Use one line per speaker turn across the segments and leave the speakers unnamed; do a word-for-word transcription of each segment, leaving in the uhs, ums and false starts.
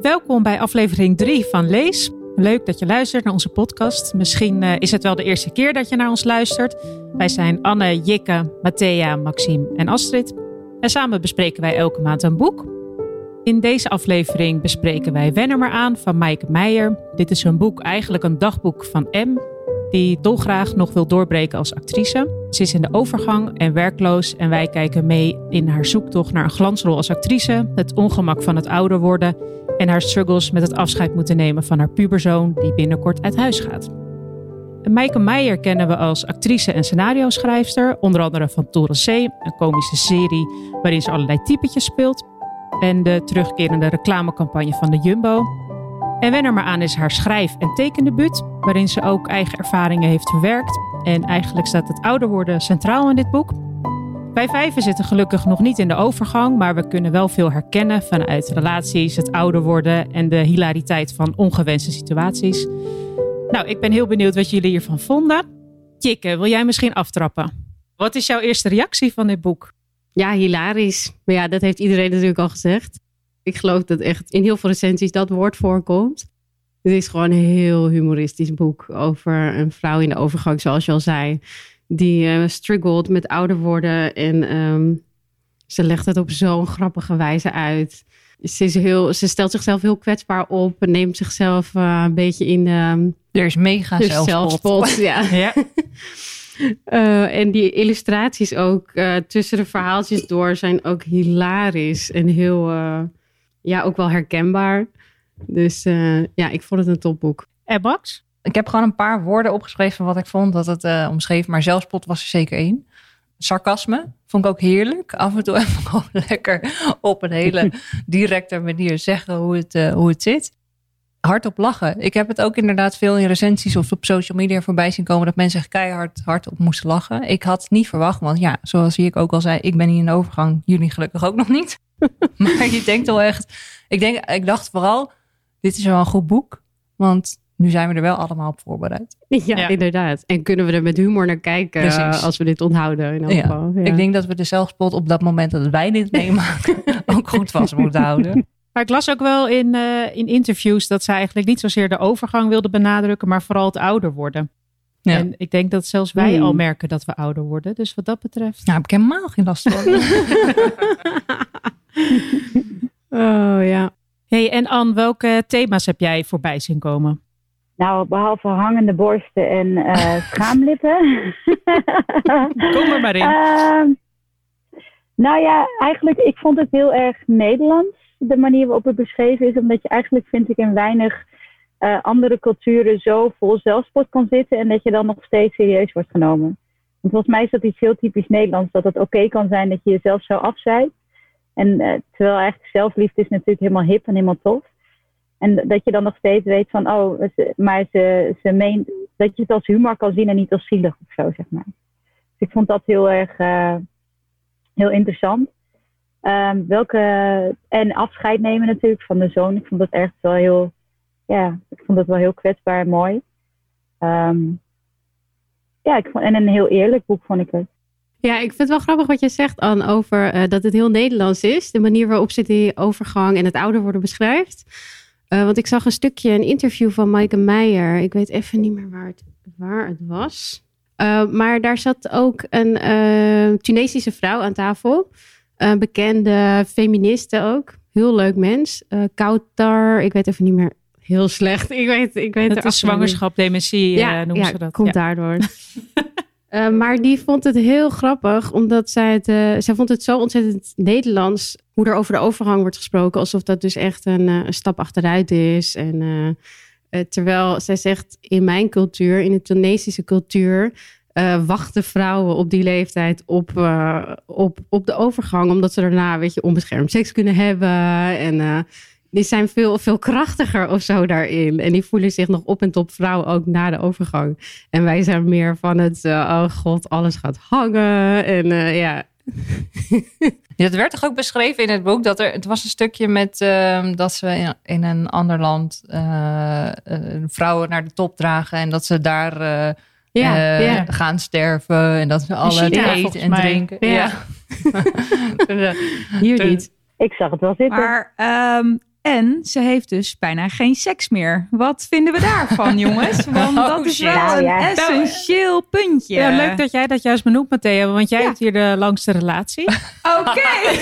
Welkom bij aflevering drie van Lees. Leuk dat je luistert naar onze podcast. Misschien uh, is het wel de eerste keer dat je naar ons luistert. Wij zijn Anne, Jikke, Matthea, Maxime en Astrid. En samen bespreken wij elke maand een boek. In deze aflevering bespreken wij Wen er maar aan van Maaike Meijer. Dit is een boek, eigenlijk een dagboek van M, die dolgraag nog wil doorbreken als actrice. Ze is in de overgang en werkloos en wij kijken mee in haar zoektocht naar een glansrol als actrice, het ongemak van het ouder worden en haar struggles met het afscheid moeten nemen van haar puberzoon die binnenkort uit huis gaat. En Maaike Meijer kennen we als actrice en scenario-schrijfster, onder andere van Toren C, een komische serie waarin ze allerlei typetjes speelt, en de terugkerende reclamecampagne van de Jumbo. En Wen er maar aan is haar schrijf- en tekendebuut, waarin ze ook eigen ervaringen heeft verwerkt. En eigenlijk staat het ouder worden centraal in dit boek. Wij vijven zitten gelukkig nog niet in de overgang, maar we kunnen wel veel herkennen vanuit relaties, het ouder worden en de hilariteit van ongewenste situaties. Nou, ik ben heel benieuwd wat jullie hiervan vonden. Jikke, wil jij misschien aftrappen? Wat is jouw eerste reactie van dit boek?
Ja, hilarisch. Maar ja, dat heeft iedereen natuurlijk al gezegd. Ik geloof dat echt in heel veel recensies dat woord voorkomt. Het is gewoon een heel humoristisch boek over een vrouw in de overgang, zoals je al zei. Die uh, struggelt met ouder worden en um, ze legt het op zo'n grappige wijze uit. Ze, is heel, ze stelt zichzelf heel kwetsbaar op en neemt zichzelf uh, een beetje in de...
Er is mega zelfspot.
zelfspot ja. ja. Uh, en die illustraties ook uh, tussen de verhaaltjes door zijn ook hilarisch en heel, uh, ja, ook wel herkenbaar. Dus uh, ja, ik vond het een topboek.
En Max?
Ik heb gewoon een paar woorden opgeschreven van wat ik vond dat het uh, omschreef. Maar zelfspot was er zeker één. Sarcasme vond ik ook heerlijk. Af en toe even gewoon lekker op een hele directe manier zeggen hoe het, uh, hoe het zit. Hardop lachen. Ik heb het ook inderdaad veel in recensies of op social media voorbij zien komen dat mensen echt keihard hard op moesten lachen. Ik had het niet verwacht, want ja, zoals ik ook al zei, ik ben hier in de overgang. Jullie gelukkig ook nog niet. Maar je denkt wel echt, ik, denk, ik dacht vooral, dit is wel een goed boek, want nu zijn we er wel allemaal op voorbereid.
Ja, ja. Inderdaad. En kunnen we er met humor naar kijken uh, als we dit onthouden. In elk geval.
Ja. Ja. Ik denk dat we de zelfspot op dat moment dat wij dit meemaken ook goed vast moeten houden.
Maar ik las ook wel in, uh, in interviews dat zij eigenlijk niet zozeer de overgang wilde benadrukken, maar vooral het ouder worden. Ja. En ik denk dat zelfs wij mm. al merken dat we ouder worden. Dus wat dat betreft...
Nou, heb ik helemaal geen last van.
Oh ja.
Hey, en Anne, welke thema's heb jij voorbij zien komen?
Nou, behalve hangende borsten en uh, schaamlippen.
Kom er maar in.
Uh, nou ja, eigenlijk, ik vond het heel erg Nederlands. De manier waarop het beschreven is. Omdat je eigenlijk, vind ik, in weinig uh, andere culturen zo vol zelfspot kan zitten. En dat je dan nog steeds serieus wordt genomen. Want volgens mij is dat iets heel typisch Nederlands. Dat het oké okay kan zijn dat je jezelf zo afzeidt. En uh, terwijl eigenlijk zelfliefde is natuurlijk helemaal hip en helemaal tof. En dat je dan nog steeds weet van, oh, ze, maar ze, ze meent dat je het als humor kan zien en niet als zielig of zo, zeg maar. Dus ik vond dat heel erg, uh, heel interessant. Um, welke, en afscheid nemen natuurlijk van de zoon. Ik vond dat echt wel heel, ja, ik vond dat wel heel kwetsbaar en mooi. Um, ja, ik vond, en een heel eerlijk boek vond ik het.
Ja, ik vind het wel grappig wat je zegt, Anne, over uh, dat het heel Nederlands is. De manier waarop ze die overgang en het ouder worden beschrijft. Uh, want ik zag een stukje, een interview van Maaike Meijer. Ik weet even niet meer waar het, waar het was. Uh, maar daar zat ook een uh, Tunesische vrouw aan tafel. Een bekende feministe ook. Heel leuk mens. Uh, Kautar, ik weet even niet meer. Heel slecht. Ik weet, ik weet
het is zwangerschap, dementie,
ja,
uh, noemen
ja,
ze dat.
Komt ja, daardoor. uh, maar die vond het heel grappig, omdat zij het, uh, zij vond het zo ontzettend Nederlands, hoe er over de overgang wordt gesproken, alsof dat dus echt een, uh, een stap achteruit is. En uh, uh, terwijl zij zegt, in mijn cultuur, in de Tunesische cultuur, Uh, wachten vrouwen op die leeftijd op, uh, op, op de overgang. Omdat ze daarna, weet je, onbeschermd seks kunnen hebben. En uh, die zijn veel, veel krachtiger of zo daarin. En die voelen zich nog op en top vrouw ook na de overgang. En wij zijn meer van het, uh, oh god, alles gaat hangen. En uh, ja...
Ja, het werd toch ook beschreven in het boek dat er, het was een stukje met uh, dat ze in, in een ander land uh, uh, vrouwen naar de top dragen en dat ze daar uh, ja, uh, ja. gaan sterven en dat ze alle
China,
eten en
mij.
drinken.
Ja.
Ja.
Hier niet.
Ik zag het wel zitten.
Maar um, En ze heeft dus bijna geen seks meer. Wat vinden we daarvan, jongens? Want
Oh,
dat is
shit.
wel
Nou,
een
ja.
essentieel puntje.
Ja, leuk dat jij dat juist benoemt, Matthea. Want jij
Ja.
hebt hier de langste relatie.
Oké.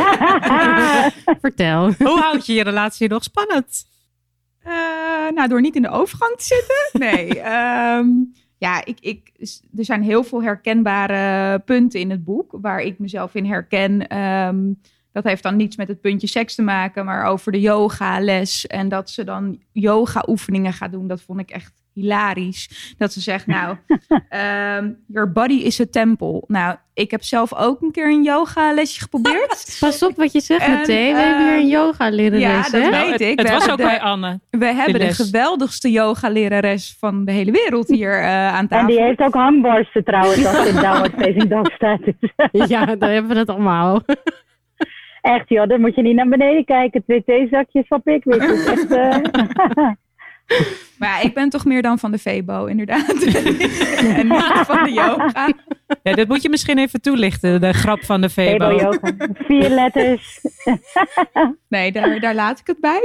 Vertel.
Hoe houd je je relatie nog spannend?
Uh, nou, door niet in de overgang te zitten. Nee. um, ja, ik, ik, er zijn heel veel herkenbare punten in het boek waar ik mezelf in herken. Um, dat heeft dan niets met het puntje seks te maken, maar over de yogales. En dat ze dan yoga-oefeningen gaat doen. Dat vond ik echt hilarisch. Dat ze zegt, nou, um, your body is a temple. Nou, ik heb zelf ook een keer een yoga-lesje geprobeerd.
Pas op wat je zegt,
En,
Matthee. We
uh,
hebben hier een yoga lerares.
ja, dat
hè?
weet
Nou, het
ik.
het
We
was
hebben
ook
de-
bij Anne.
We hebben de
les.
geweldigste yoga-lerares van de hele wereld hier uh, aan tafel.
En die heeft ook hangborsten trouwens als ze in downward facing dog staat. Dus,
Ja, dan hebben we het allemaal.
echt joh, dan moet je niet naar beneden kijken. Twee theezakjes van Pickwick. Dat is echt... Uh...
Maar ja, ik ben toch meer dan van de Febo, inderdaad. En niet van de yoga.
Ja, dit moet je misschien even toelichten, de grap van de Febo.
Febo yoga. Vier letters.
Nee, daar, daar laat ik het bij.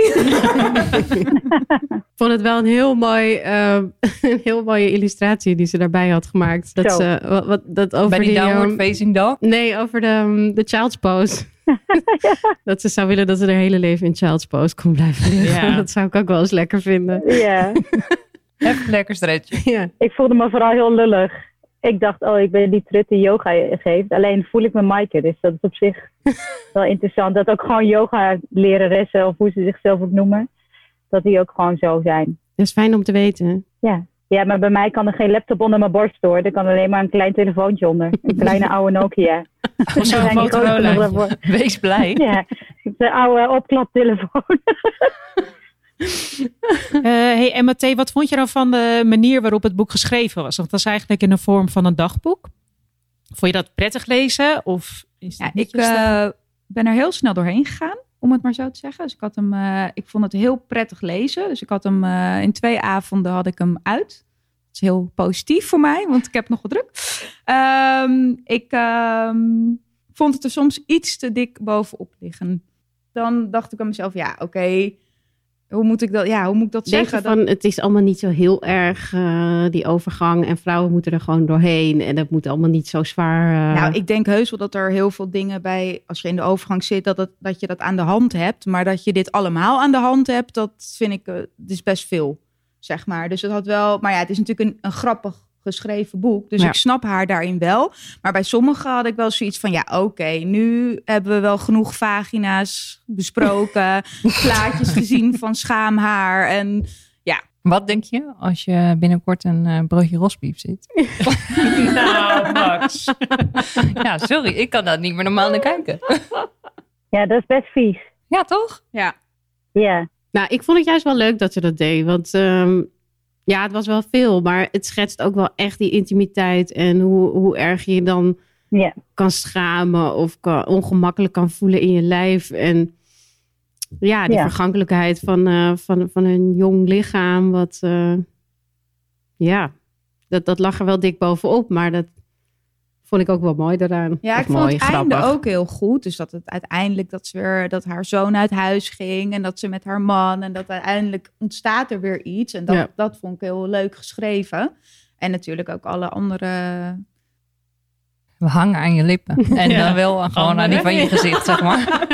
Ik vond het wel een heel mooi, uh, een heel mooie illustratie die ze daarbij had gemaakt. Dat
Zo.
ze wat, wat dat over
Bij die downward
um,
facing dog.
nee, over de, um, de child's pose. Dat ze zou willen dat ze haar hele leven in child's pose kon blijven liggen.
Ja.
Dat zou ik ook wel eens lekker vinden.
Ja,
Even lekker stretchen.
Ja.
ik voelde me vooral heel lullig. Ik dacht, oh, ik ben die trut die yoga geeft. Alleen voel ik me Maaike. Dus dat is op zich wel interessant. Dat ook gewoon yoga-leraressen, of hoe ze zichzelf ook noemen, dat die ook gewoon zo zijn.
Dat is fijn om te weten.
Ja. Ja, maar bij mij kan er geen laptop onder mijn borst door. Er kan alleen maar een klein telefoontje onder. Een kleine oude Nokia.
Of zo'n
Die zijn niet groot genoeg
Motorola.
daarvoor.
Wees blij.
Ja, de oude opklaptelefoon.
Uh, hey, en Matthee, wat vond je dan van de manier waarop het boek geschreven was? Want dat is eigenlijk in de vorm van een dagboek. Vond je dat prettig lezen? Of is
Ja,
dat niet
ik
je stijl?
uh, ben er heel snel doorheen gegaan, om het maar zo te zeggen. Dus ik had hem, uh, ik vond het heel prettig lezen. Dus ik had hem uh, in twee avonden had ik hem uit. Dat is heel positief voor mij, want ik heb nog wat druk. Um, ik um, vond het er soms iets te dik bovenop liggen. Dan dacht ik aan mezelf, ja, oké, okay, hoe moet ik dat, ja, hoe moet ik dat
Denk
zeggen?
je van, het is allemaal niet zo heel erg, uh, die overgang. En vrouwen moeten er gewoon doorheen. En dat moet allemaal niet zo zwaar. Uh...
Nou, ik denk heus wel dat er heel veel dingen bij, als je in de overgang zit, dat, het, dat je dat aan de hand hebt. Maar dat je dit allemaal aan de hand hebt, dat vind ik, uh, het is best veel, zeg maar. Dus het had wel, maar ja, het is natuurlijk een, een grappig geschreven boek. Dus
ja.
ik snap haar daarin wel. Maar bij sommigen had ik wel zoiets van, ja, oké, okay, nu hebben we wel genoeg vagina's besproken, plaatjes gezien van schaamhaar en ja.
Wat denk je als je binnenkort een uh, broodje rosbief zit?
Nou, Max.
Ja, sorry, ik kan daar niet meer normaal naar kijken.
Ja, dat is best vies.
Ja, toch?
Ja.
Ja.
Nou, ik vond het juist wel leuk dat ze dat deed. Want um, ja, het was wel veel. Maar het schetst ook wel echt die intimiteit. En hoe, hoe erg je je dan
ja.
kan schamen. Of kan, ongemakkelijk kan voelen in je lijf. En ja, die
ja.
vergankelijkheid van, uh, van, van een jong lichaam. Wat, uh, ja, dat, dat lag er wel dik bovenop. Maar dat vond ik ook wel mooi daaraan.
Ja, ik
of
vond
mooi,
het einde
grappig.
ook heel goed. Dus dat het uiteindelijk dat ze weer dat haar zoon uit huis ging en dat ze met haar man en dat uiteindelijk ontstaat er weer iets. En dat,
Ja.
dat vond ik heel leuk geschreven. En natuurlijk ook alle andere.
We hangen aan je lippen. En
Ja.
dan wel gewoon aan die van je gezicht, zeg maar.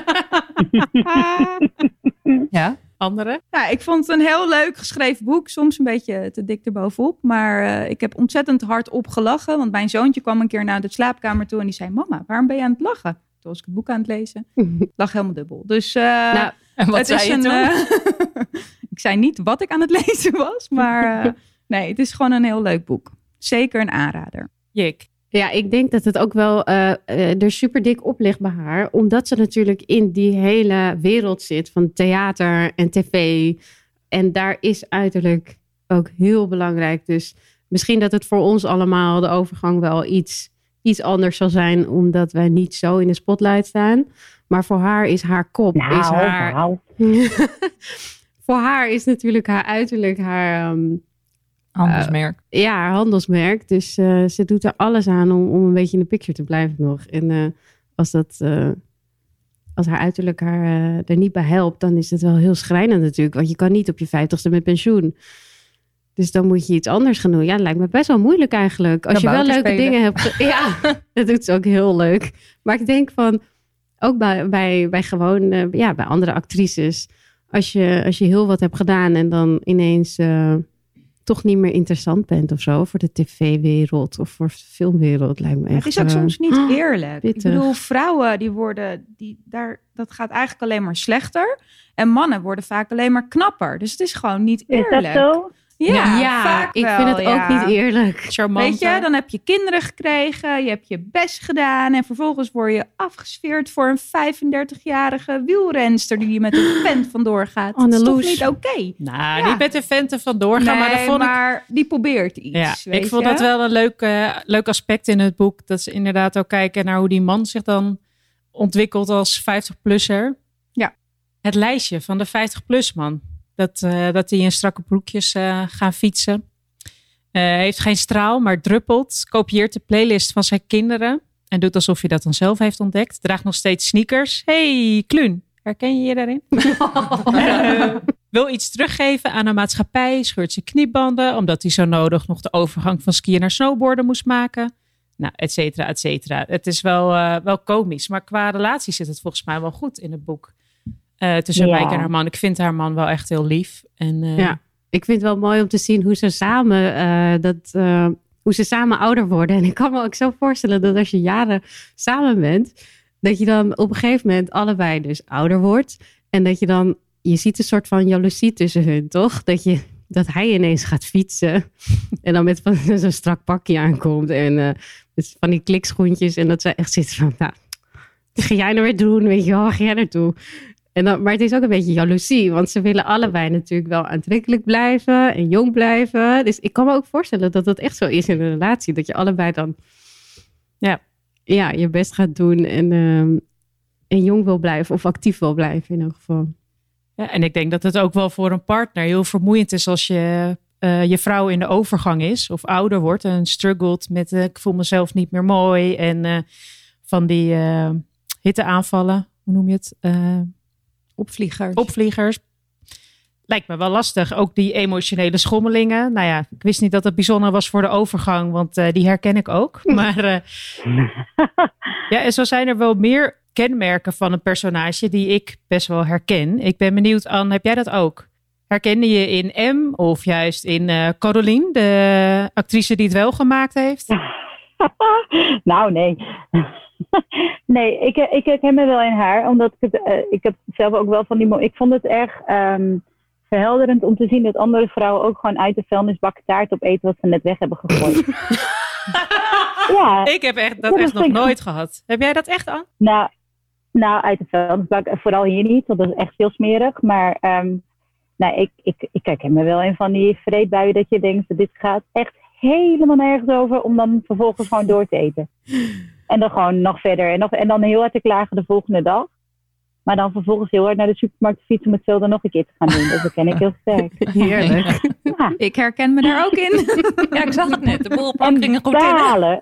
Ja.
Andere?
Ja, ik vond het een heel leuk geschreven boek. Soms een beetje te dik erbovenop. Maar uh, ik heb ontzettend hard opgelachen. Want mijn zoontje kwam een keer naar de slaapkamer toe en die zei: Mama, waarom ben je aan het lachen? Toen was ik het boek aan het lezen. Ik lag helemaal dubbel. Dus uh,
Nou,
En wat
het
zei
is
je
een,
toen?
uh, ik zei niet wat ik aan het lezen was. Maar uh, nee, het is gewoon een heel leuk boek. Zeker een aanrader.
Jik.
Ja, ik denk dat het ook wel uh, uh, er super dik op ligt bij haar. Omdat ze natuurlijk in die hele wereld zit van theater en tv. En daar is uiterlijk ook heel belangrijk. Dus misschien dat het voor ons allemaal de overgang wel iets, iets anders zal zijn. Omdat wij niet zo in de spotlight staan. Maar voor haar is haar kop.
Nou,
is haar...
nou.
voor haar is natuurlijk haar uiterlijk haar... Um,
Handelsmerk.
Uh, ja, haar handelsmerk. Dus uh, ze doet er alles aan om, om een beetje in de picture te blijven nog. En uh, als, dat, uh, als haar uiterlijk haar uh, er niet bij helpt, dan is het wel heel schrijnend natuurlijk. Want je kan niet op je vijftigste met pensioen. Dus dan moet je iets anders gaan doen. Ja, dat lijkt me best wel moeilijk eigenlijk. Als je wel leuke spelen. dingen hebt. Ge- ja, dat doet ze ook heel leuk. Maar ik denk van, ook bij, bij, bij gewoon, uh, ja, bij andere actrices. Als je, als je heel wat hebt gedaan en dan ineens uh, toch niet meer interessant bent of zo. Voor de tv-wereld of voor de filmwereld lijkt me echt.
Het is ook uh, soms niet eerlijk.
Pittig.
Ik bedoel, vrouwen die worden, die, daar, dat gaat eigenlijk alleen maar slechter. En mannen worden vaak alleen maar knapper. Dus het is gewoon niet eerlijk.
Is dat zo?
Ja,
ja
vaak
ik
wel,
vind het
ja.
ook niet eerlijk.
Charmant.
Weet je, dan heb je kinderen gekregen, je hebt je best gedaan en vervolgens word je afgesfeerd voor een vijfendertigjarige wielrenster die met een vent vandoor gaat. Dat is toch niet oké? Okay?
Nou,
ja.
niet met een vent er vandoor gaan,
nee,
maar, dat vond
maar
ik...
die probeert iets.
Ja,
weet
ik vond
je?
dat wel een leuk, uh, leuk aspect in het boek. Dat ze inderdaad ook kijken naar hoe die man zich dan ontwikkelt als vijftig-plusser.
Ja.
Het lijstje van de vijftig-plus man. Dat, uh, dat die in strakke broekjes uh, gaan fietsen. Uh, heeft geen straal, maar druppelt. Kopieert de playlist van zijn kinderen. En doet alsof hij dat dan zelf heeft ontdekt. Draagt nog steeds sneakers. Hey, Kluun, herken je je daarin? uh, wil iets teruggeven aan de maatschappij. Scheurt zijn kniebanden. Omdat hij zo nodig nog de overgang van skiën naar snowboarden moest maken. Nou, et cetera, et cetera. Het is wel, uh, wel komisch. Maar qua relatie zit het volgens mij wel goed in het boek. Uh, tussen
ja.
Maaike en haar man. Ik vind haar man wel echt heel lief. En, uh,
ja, ik vind het wel mooi om te zien hoe ze samen uh, dat, uh, hoe ze samen ouder worden. En ik kan me ook zo voorstellen dat als je jaren samen bent, dat je dan op een gegeven moment allebei dus ouder wordt. En dat je dan, je ziet een soort van jaloezie tussen hun, toch? Dat je dat hij ineens gaat fietsen en dan met van zo'n strak pakje aankomt en uh, met van die klikschoentjes en dat ze echt zit van, nou, wat ga jij nou weer doen? Weet je wel, waar ga jij naartoe? En dan, maar het is ook een beetje jaloezie, want ze willen allebei natuurlijk wel aantrekkelijk blijven en jong blijven. Dus ik kan me ook voorstellen dat dat echt zo is in een relatie, dat je allebei dan ja, ja, je best gaat doen en, um, en jong wil blijven of actief wil blijven in elk geval.
Ja, en ik denk dat het ook wel voor een partner heel vermoeiend is als je, uh, je vrouw in de overgang is of ouder wordt en struggelt met uh, ik voel mezelf niet meer mooi en uh, van die uh, hitteaanvallen, hoe noem je het? Uh,
Opvliegers.
Opvliegers. Lijkt me wel lastig. Ook die emotionele schommelingen. Nou ja, ik wist niet dat het bijzonder was voor de overgang, want uh, die herken ik ook. Maar uh, ja, en zo zijn er wel meer kenmerken van een personage die ik best wel herken. Ik ben benieuwd, Anne, heb jij dat ook? Herkende je in M of juist in uh, Caroline, de actrice die het wel gemaakt heeft?
Nou, nee. Nee, ik, ik herken me wel in haar. Omdat ik het, uh, ik heb zelf ook wel van die... Mo- ik vond het erg um, verhelderend om te zien dat andere vrouwen ook gewoon uit de vuilnisbak taart op eten wat ze net weg hebben gegooid. Ja,
ik heb echt, dat, dat echt nog ik... nooit gehad. Heb jij dat echt, Anne?
Nou, nou, uit de vuilnisbak. Vooral hier niet, want dat is echt veel smerig. Maar um, nou, ik, ik, ik herken me wel in van die vreedbuien dat je denkt, dit gaat echt helemaal nergens over om dan vervolgens gewoon door te eten. En dan gewoon nog verder. En, nog, en dan heel hard te klagen de volgende dag. Maar dan vervolgens heel hard naar de supermarkt fietsen om hetzelfde nog een keer te gaan doen. Dat herken ik heel sterk.
Heerlijk.
Ja. Ik herken me daar ook in.
Ja, ik zag het net. De borrelplank ging er goed
in.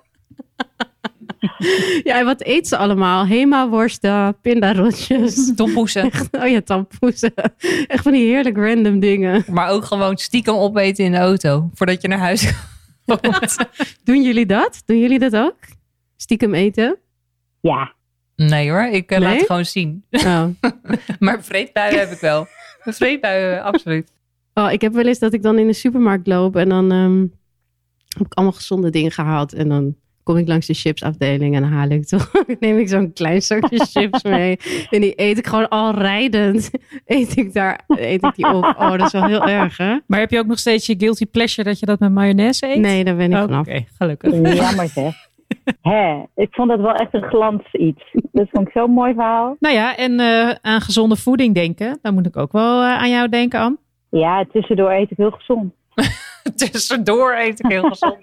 Ja, en wat eet ze allemaal? Hema-worsten, pindarotjes.
Tompoesen.
Oh ja, tampoesen. Echt van die heerlijk random dingen.
Maar ook gewoon stiekem opeten in de auto. Voordat je naar huis komt.
Doen jullie dat? Doen jullie dat ook? Stiekem eten?
Ja.
Nee hoor, ik uh,
nee?
laat het gewoon zien.
Oh.
Maar vreedbuien heb ik wel. Vreedbuien, absoluut.
Oh, ik heb wel eens dat ik dan in de supermarkt loop en dan um, heb ik allemaal gezonde dingen gehaald. En dan kom ik langs de chipsafdeling en dan haal ik toch, neem ik zo'n klein zakje chips mee. En die eet ik gewoon al rijdend. Eet ik daar, eet ik die op. Oh, dat is wel heel erg, hè?
Maar heb je ook nog steeds je guilty pleasure dat je dat met mayonaise eet?
Nee, daar ben ik
oh,
vanaf.
Oké, okay, gelukkig.
Jammer zeg. Hè, ik vond dat wel echt een glans iets. Dat vond ik zo'n mooi verhaal.
Nou ja, en uh, aan gezonde voeding denken. Dan moet ik ook wel uh, aan jou denken, Anne.
Ja, tussendoor eet ik heel gezond.
Tussendoor eet ik heel gezond.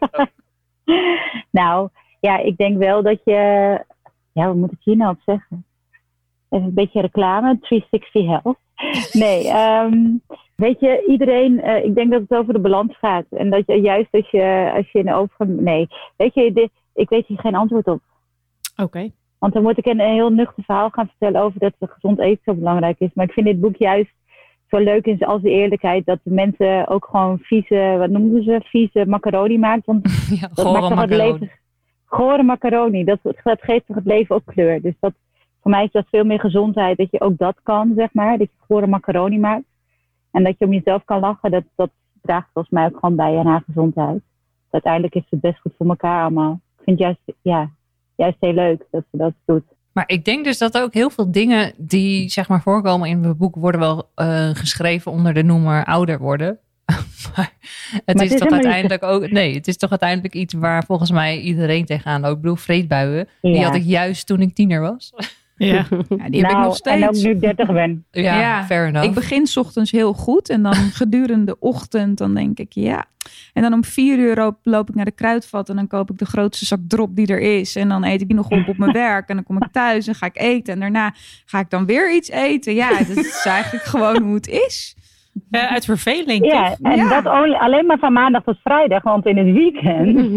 Nou, ja, ik denk wel dat je... Ja, wat moet ik hier nou op zeggen? Even een beetje reclame. driehonderdzestig Health. Nee, um, weet je, iedereen... Uh, ik denk dat het over de balans gaat. En dat je juist als je, als je in de overgang... Nee, weet je, dit, ik weet hier geen antwoord op.
Oké. Okay.
Want dan moet ik een, een heel nuchter verhaal gaan vertellen over dat gezond eten zo belangrijk is. Maar ik vind dit boek juist zo leuk in als de eerlijkheid. Dat de mensen ook gewoon vieze, wat noemen ze, vieze macaroni maakt. Want
Ja,
dat maakt toch het leven, gore macaroni. Dat, dat geeft toch het leven ook kleur. Dus dat, voor mij is dat veel meer gezondheid. Dat je ook dat kan, zeg maar. Dat je gore macaroni maakt. En dat je om jezelf kan lachen. Dat, dat draagt volgens mij ook gewoon bij aan haar gezondheid. Dus uiteindelijk is het best goed voor elkaar allemaal. Ik vind het juist, ja, juist heel leuk dat ze dat doet.
Maar ik denk dus dat ook heel veel dingen die zeg maar voorkomen in het boek worden wel uh, geschreven onder de noemer ouder worden. maar het
maar
is,
is
toch uiteindelijk
niet...
ook. Nee, het is toch uiteindelijk iets waar volgens mij iedereen tegenaan loopt. Ik bedoel, vreedbuien. Ja. Die had ik juist toen ik tiener was.
Ja,
ja die heb
nou,
ik nog steeds.
En ook nu ik dertig ben.
Ja,
Ja,
fair enough.
Ik begin 's ochtends heel goed en dan gedurende de ochtend dan denk ik ja. En dan om vier uur loop, loop ik naar de kruidvat en dan koop ik de grootste zak drop die er is. En dan eet ik die nog op op mijn werk en dan kom ik thuis en ga ik eten. En daarna ga ik dan weer iets eten. Ja, dat is eigenlijk gewoon hoe het is.
Uh, uit verveling,
Ja,
toch?
en
Ja.
dat only- alleen maar van maandag tot vrijdag, want in het weekend...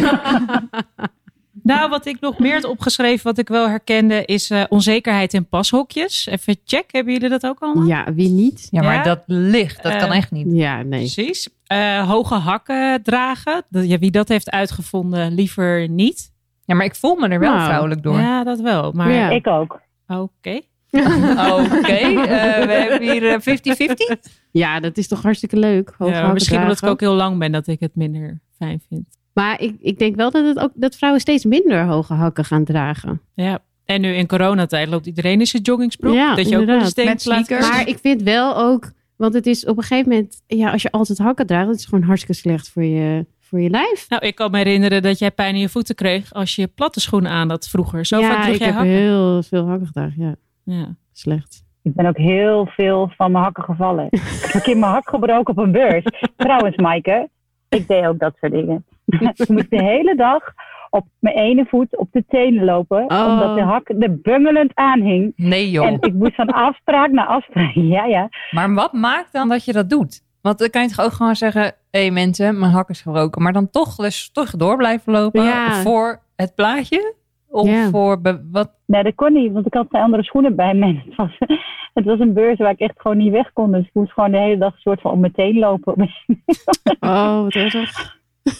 Nou, wat ik nog meer had opgeschreven, wat ik wel herkende, is uh, onzekerheid in pashokjes. Even check, hebben jullie dat ook allemaal?
Ja, wie niet?
Ja, maar
Ja?
dat ligt. Dat
Uh,
kan echt niet.
Ja, nee.
Precies. Uh, hoge hakken dragen. Dat, ja, wie dat heeft uitgevonden, liever niet.
Ja, maar ik voel me er wel
Nou,
vrouwelijk door.
Ja, dat wel. Maar
Ja.
Ik ook.
oké.
Oké, uh, we hebben hier vijftig vijftig.
Ja, dat is toch hartstikke leuk. Hoge
Ja,
hakken
misschien omdat ik
dragen.
ook heel lang ben, dat ik het minder fijn vind.
Maar ik, ik denk wel dat, het ook, dat vrouwen steeds minder hoge hakken gaan dragen.
Ja. En nu in coronatijd loopt iedereen in zijn joggingsbroek.
Ja,
dat je ook wel
inderdaad.
eens denkt,
Met
laat-
sneakers.
Maar ik vind wel ook, want het is op een gegeven moment, ja, als je altijd hakken draagt, dat is gewoon hartstikke slecht voor je, voor je lijf.
Nou, ik kan me herinneren dat jij pijn in je voeten kreeg als je platte schoenen aan had vroeger. Zo vaak
ja,
droeg
ik
jij
heb
hakken.
heel veel hakken gedragen. Ja,
Ja.
slecht.
Ik ben ook heel veel van mijn hakken gevallen. Ik heb een keer mijn hak gebroken op een beurs. Trouwens, Maaike, ik deed ook dat soort dingen. Ik moest de hele dag op mijn ene voet op de tenen lopen.
Oh.
Omdat de hak er bungelend aanhing.
Nee joh.
En ik moest van afspraak naar afspraak. Ja, ja.
Maar wat maakt dan dat je dat doet? Want dan kan je toch ook gewoon zeggen, hé hey mensen, mijn hak is gebroken. Maar dan toch, dus toch door blijven lopen
Ja.
voor het plaatje? Of
Ja.
voor be- wat?
Nee, dat kon niet, want ik had geen andere schoenen bij me. Het was, het was een beurs waar ik echt gewoon niet weg kon. Dus ik moest gewoon de hele dag een soort van op mijn teen lopen.
Oh, wat erg.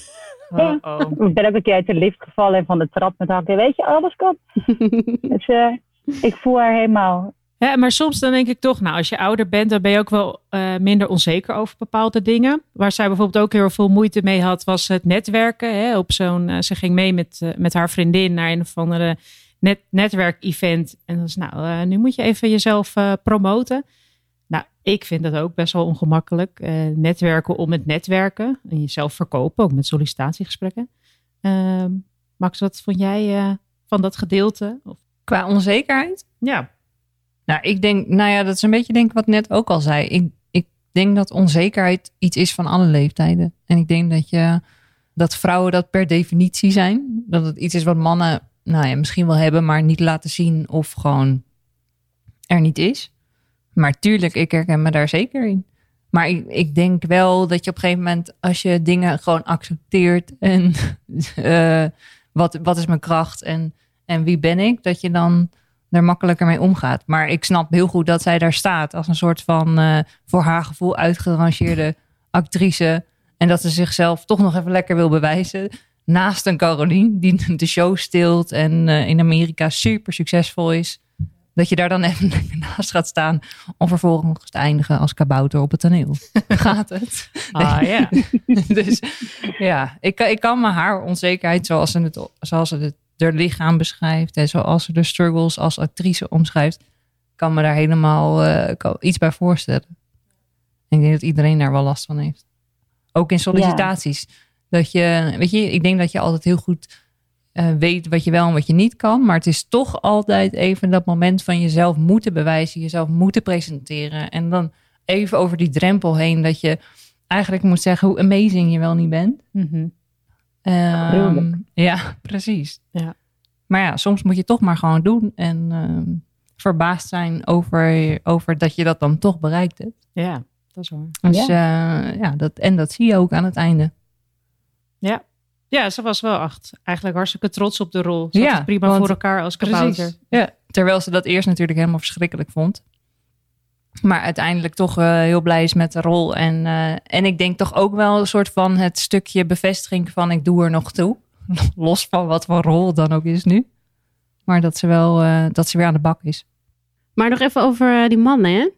Oh, oh.
Ik ben ook een keer uit de lift gevallen en van de trap met hakken. Weet je, alles kan. Dus uh, ik voel haar helemaal.
Ja, maar soms dan denk ik toch, nou, als je ouder bent, dan ben je ook wel uh, minder onzeker over bepaalde dingen. Waar zij bijvoorbeeld ook heel veel moeite mee had, was het netwerken. Hè? Op zo'n, uh, ze ging mee met, uh, met haar vriendin naar een of andere net, netwerkevent. En dan was nou, uh, nu moet je even jezelf uh, promoten. Nou, ik vind dat ook best wel ongemakkelijk. Uh, netwerken om het netwerken. En jezelf verkopen, ook met sollicitatiegesprekken. Uh, Max, wat vond jij uh, van dat gedeelte? Of...
Qua onzekerheid?
Ja.
Nou, ik denk, nou ja, dat is een beetje denk ik wat net ook al zei. Ik, ik denk dat onzekerheid iets is van alle leeftijden. En ik denk dat je, dat vrouwen dat per definitie zijn. Dat het iets is wat mannen, nou ja, misschien wel hebben, maar niet laten zien of gewoon er niet is. Maar tuurlijk, ik herken me daar zeker in. Maar ik, ik denk wel dat je op een gegeven moment, als je dingen gewoon accepteert en uh, wat, wat is mijn kracht en, en wie ben ik, dat je dan er makkelijker mee omgaat. Maar ik snap heel goed dat zij daar staat als een soort van uh, voor haar gevoel uitgerangeerde actrice. En dat ze zichzelf toch nog even lekker wil bewijzen. Naast een Caroline die de show stilt en uh, in Amerika super succesvol is. Dat je daar dan even lekker naast gaat staan om vervolgens te eindigen als kabouter op het toneel. Gaat het?
Ah ja.
Dus ja, ik, ik kan me haar onzekerheid zoals ze het, zoals ze het haar lichaam beschrijft en zoals ze de struggles als actrice omschrijft, kan me daar helemaal uh, iets bij voorstellen. En ik denk dat iedereen daar wel last van heeft. Ook in sollicitaties. Ja. Dat je, weet je, ik denk dat je altijd heel goed uh, weet wat je wel en wat je niet kan. Maar het is toch altijd even dat moment van jezelf moeten bewijzen, jezelf moeten presenteren. En dan even over die drempel heen dat je eigenlijk moet zeggen hoe amazing je wel niet bent.
Mm-hmm.
Um, ja, precies.
Ja.
Maar ja, soms moet je het toch maar gewoon doen. En um, verbaasd zijn over, over dat je dat dan toch bereikt hebt.
Ja, dat is waar.
Dus
ja.
Uh, ja, dat, en dat zie je ook aan het einde.
Ja. Ja, ze was wel acht. Eigenlijk hartstikke trots op de rol. Ze had
Ja,
het prima
want-
voor elkaar als kabouter.
Precies. Ja, terwijl ze dat eerst natuurlijk helemaal verschrikkelijk vond. Maar uiteindelijk toch uh, heel blij is met de rol. En, uh, en ik denk toch ook wel een soort van het stukje bevestiging van ik doe er nog toe. Los van wat voor rol het dan ook is nu. Maar dat ze wel uh, dat ze weer aan de bak is.
Maar nog even over uh, die mannen, hè?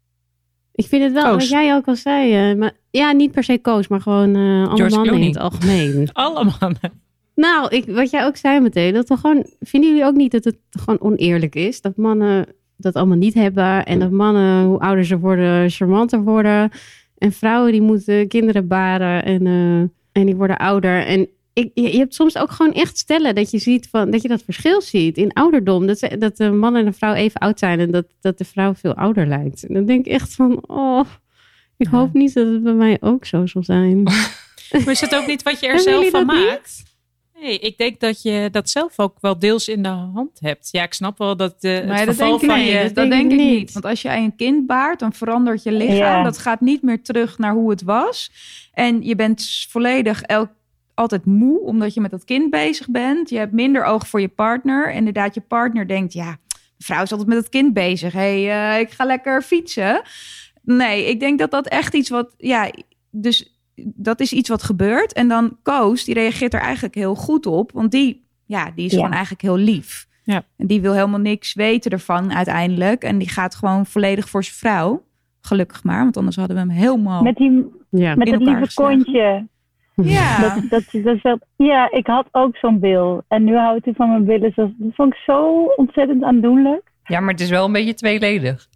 Ik vind het wel,
Koos.
wat jij ook al zei. Uh, maar, ja, niet per se Koos, maar gewoon uh, alle
George
mannen
Clooney.
in het algemeen.
Alle mannen.
Nou, ik, wat jij ook zei meteen, dat we gewoon, vinden jullie ook niet dat het gewoon oneerlijk is? Dat mannen dat allemaal niet hebben en dat mannen, hoe ouder ze worden, charmanter worden. En vrouwen die moeten kinderen baren en, uh, en die worden ouder. En ik, je, je hebt soms ook gewoon echt stellen dat je ziet van, dat je dat verschil ziet in ouderdom. Dat, ze, dat de man en de vrouw even oud zijn en dat, dat de vrouw veel ouder lijkt. En dan denk ik echt van, oh, ik
Ja.
hoop niet dat het bij mij ook zo zal zijn.
Maar is het ook niet wat je er
Hebben
zelf
jullie
van
dat niet?
maakt? Nee, ik denk dat je dat zelf ook wel deels in de hand hebt. Ja, ik snap wel dat de, het
Nee, dat
geval
denk ik
van
niet.
je...
Dat,
denk
denk
ik
ik
niet.
niet. Want als je een kind baart, dan verandert je lichaam.
Ja.
Dat gaat niet meer terug naar hoe het was. En je bent volledig elk, altijd moe, omdat je met dat kind bezig bent. Je hebt minder oog voor je partner. En inderdaad, je partner denkt, ja, de vrouw is altijd met het kind bezig. Hé, hey, uh, ik ga lekker fietsen. Nee, ik denk dat dat echt iets wat... Ja, dus dat is iets wat gebeurt. En dan Koos, die reageert er eigenlijk heel goed op. Want die, ja, die is
Ja.
gewoon eigenlijk heel lief.
Ja.
En die wil helemaal niks weten ervan uiteindelijk. En die gaat gewoon volledig voor zijn vrouw. Gelukkig maar, want anders hadden we hem helemaal...
Met, die,
Ja.
met
In
het
elkaar
lieve
geslagen.
kontje.
Ja,
Dat, dat, dat is wel, ja, ik had ook zo'n bil. En nu houdt hij van mijn billen. Zo, dat vond ik zo ontzettend aandoenlijk.
Ja, maar het is wel een beetje tweeledig.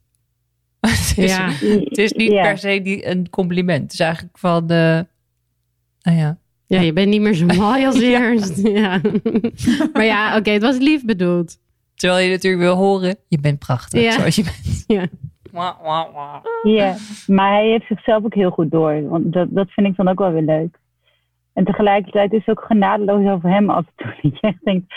het, is,
Ja.
het is niet
Ja.
per se die, een compliment. Het is eigenlijk van de... Nou ja.
Ja, je bent niet meer zo mooi als eerst. Ja. Maar ja, oké, het was lief bedoeld.
Terwijl je natuurlijk wil horen, je bent prachtig
Ja.
zoals je bent.
Ja.
Wah, wah, wah.
Ja, maar hij heeft zichzelf ook heel goed door. Want dat, dat vind ik dan ook wel weer leuk. En tegelijkertijd is het ook genadeloos over hem af en toe. Dat je echt denkt,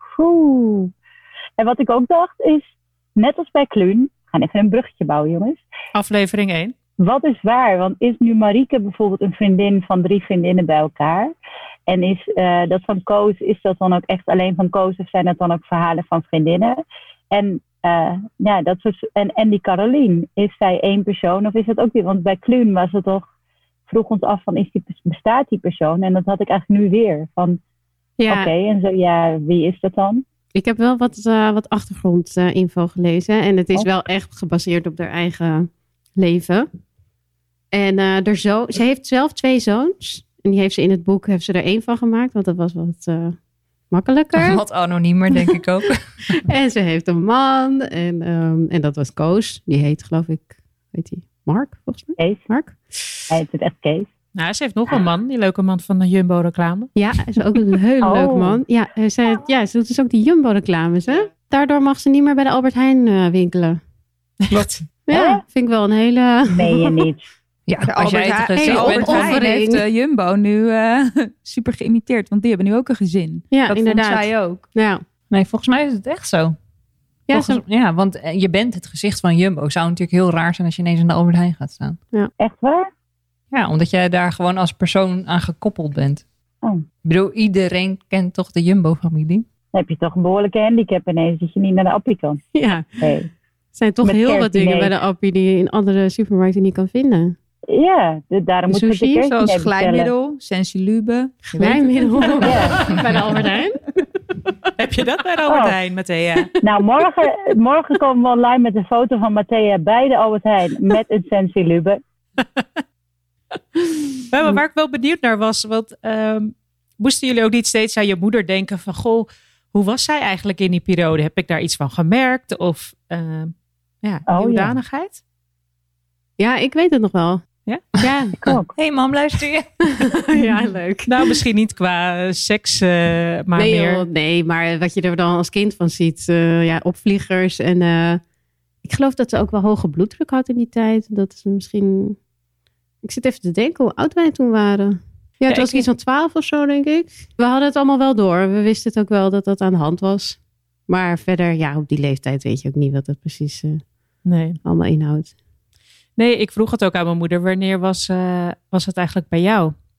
oeh. En wat ik ook dacht is, net als bij Kluun, we gaan even een bruggetje bouwen jongens.
Aflevering één.
Wat is waar? Want is nu Marieke bijvoorbeeld een vriendin van drie vriendinnen bij elkaar? En is uh, dat van Koos, is dat dan ook echt alleen van Koos? Of zijn dat dan ook verhalen van vriendinnen? En, uh, ja, dat soort, en, en die Carolien, is zij één persoon? Of is dat ook weer? Want bij Kluun was het toch, vroeg ons af van, is die, bestaat die persoon? En dat had ik eigenlijk nu weer. Van,
Ja,
oké, okay, en zo, ja, wie is dat dan?
ik heb wel wat, uh, wat achtergrondinfo gelezen. En het is
Oh.
wel echt gebaseerd op haar eigen leven. En uh, er zo, ze heeft zelf twee zoons. En die heeft ze in het boek heeft ze er één van gemaakt. Want dat was wat uh, makkelijker.
Wat anoniemer, denk ik ook.
En ze heeft een man. En, um, en dat was Koos. Die heet, geloof ik, weet hij, Mark, volgens mij.
Kees.
Mark?
Hij heet het echt Kees.
Nou, ze heeft nog een man. Die leuke man van de Jumbo-reclame.
Ja, hij is ook een heel
Oh.
leuk man. Ja, ze, ja, ze doet dus ook die Jumbo-reclames, hè? Daardoor mag ze niet meer bij de Albert Heijn uh, winkelen.
Wat?
Ja,
Hè?
vind ik wel een hele...
Nee, je niet.
Ja,
de
als jij
Albert
het
Heijn-
gezicht
Albert
bent...
op-
Heijn
opoffering.
heeft uh, Jumbo nu uh, super geïmiteerd. Want die hebben nu ook een gezin.
Ja,
dat
inderdaad.
vond zij ook.
Ja,
Nee, volgens mij is het echt zo.
ja,
Volgens-
zo,
ja, want eh, je bent het gezicht van Jumbo. Zou natuurlijk heel raar zijn als je ineens in de Albert Heijn gaat staan.
Echt waar?
Ja, omdat jij daar gewoon als persoon aan gekoppeld bent.
Oh.
Ik bedoel, iedereen kent toch de Jumbo-familie?
Dan heb je toch een behoorlijke handicap ineens dat je niet naar de appie kan.
ja.
Nee.
Er zijn toch
Met
heel wat
kerstdiner.
dingen bij de Appie die je in andere supermarkten niet kan vinden.
Ja, de- daarom
De
moet je de
sushi,
kerstdiner
Zoals
bestellen.
glijmiddel, Sensilube.
Glijmiddel
Ja.
bij de Albert Heijn.
Heb je dat bij de Albert
Oh.
Heijn, Matthea?
Nou, morgen, morgen komen we online met een foto van Matthea bij de Albert Heijn met een Sensilube.
Maar waar ik wel benieuwd naar was, want um, moesten jullie ook niet steeds aan je moeder denken van, goh, hoe was zij eigenlijk in die periode? Heb ik daar iets van gemerkt? Of uh, ja,
Oh,
nieuwdanigheid?
Ja, ik weet het nog wel.
Ja?
Ja,
Ik ook.
Hé hey mam, luister je?
ja leuk.
Nou, misschien niet qua uh, seks, uh, maar
nee,
meer...
joh, nee, maar wat je er dan als kind van ziet. Uh, ja, opvliegers. En uh, ik geloof dat ze ook wel hoge bloeddruk had in die tijd. Dat ze misschien... Ik zit even te denken hoe oud wij toen waren. Ja, het
Ja,
was
ik-
iets van twaalf of zo, denk ik. We hadden het allemaal wel door. We wisten het ook wel dat dat aan de hand was. Maar verder, ja, op die leeftijd weet je ook niet wat het precies uh,
Nee.
allemaal inhoudt.
Nee, ik vroeg het ook aan mijn moeder. Wanneer was, uh, was het eigenlijk bij jou?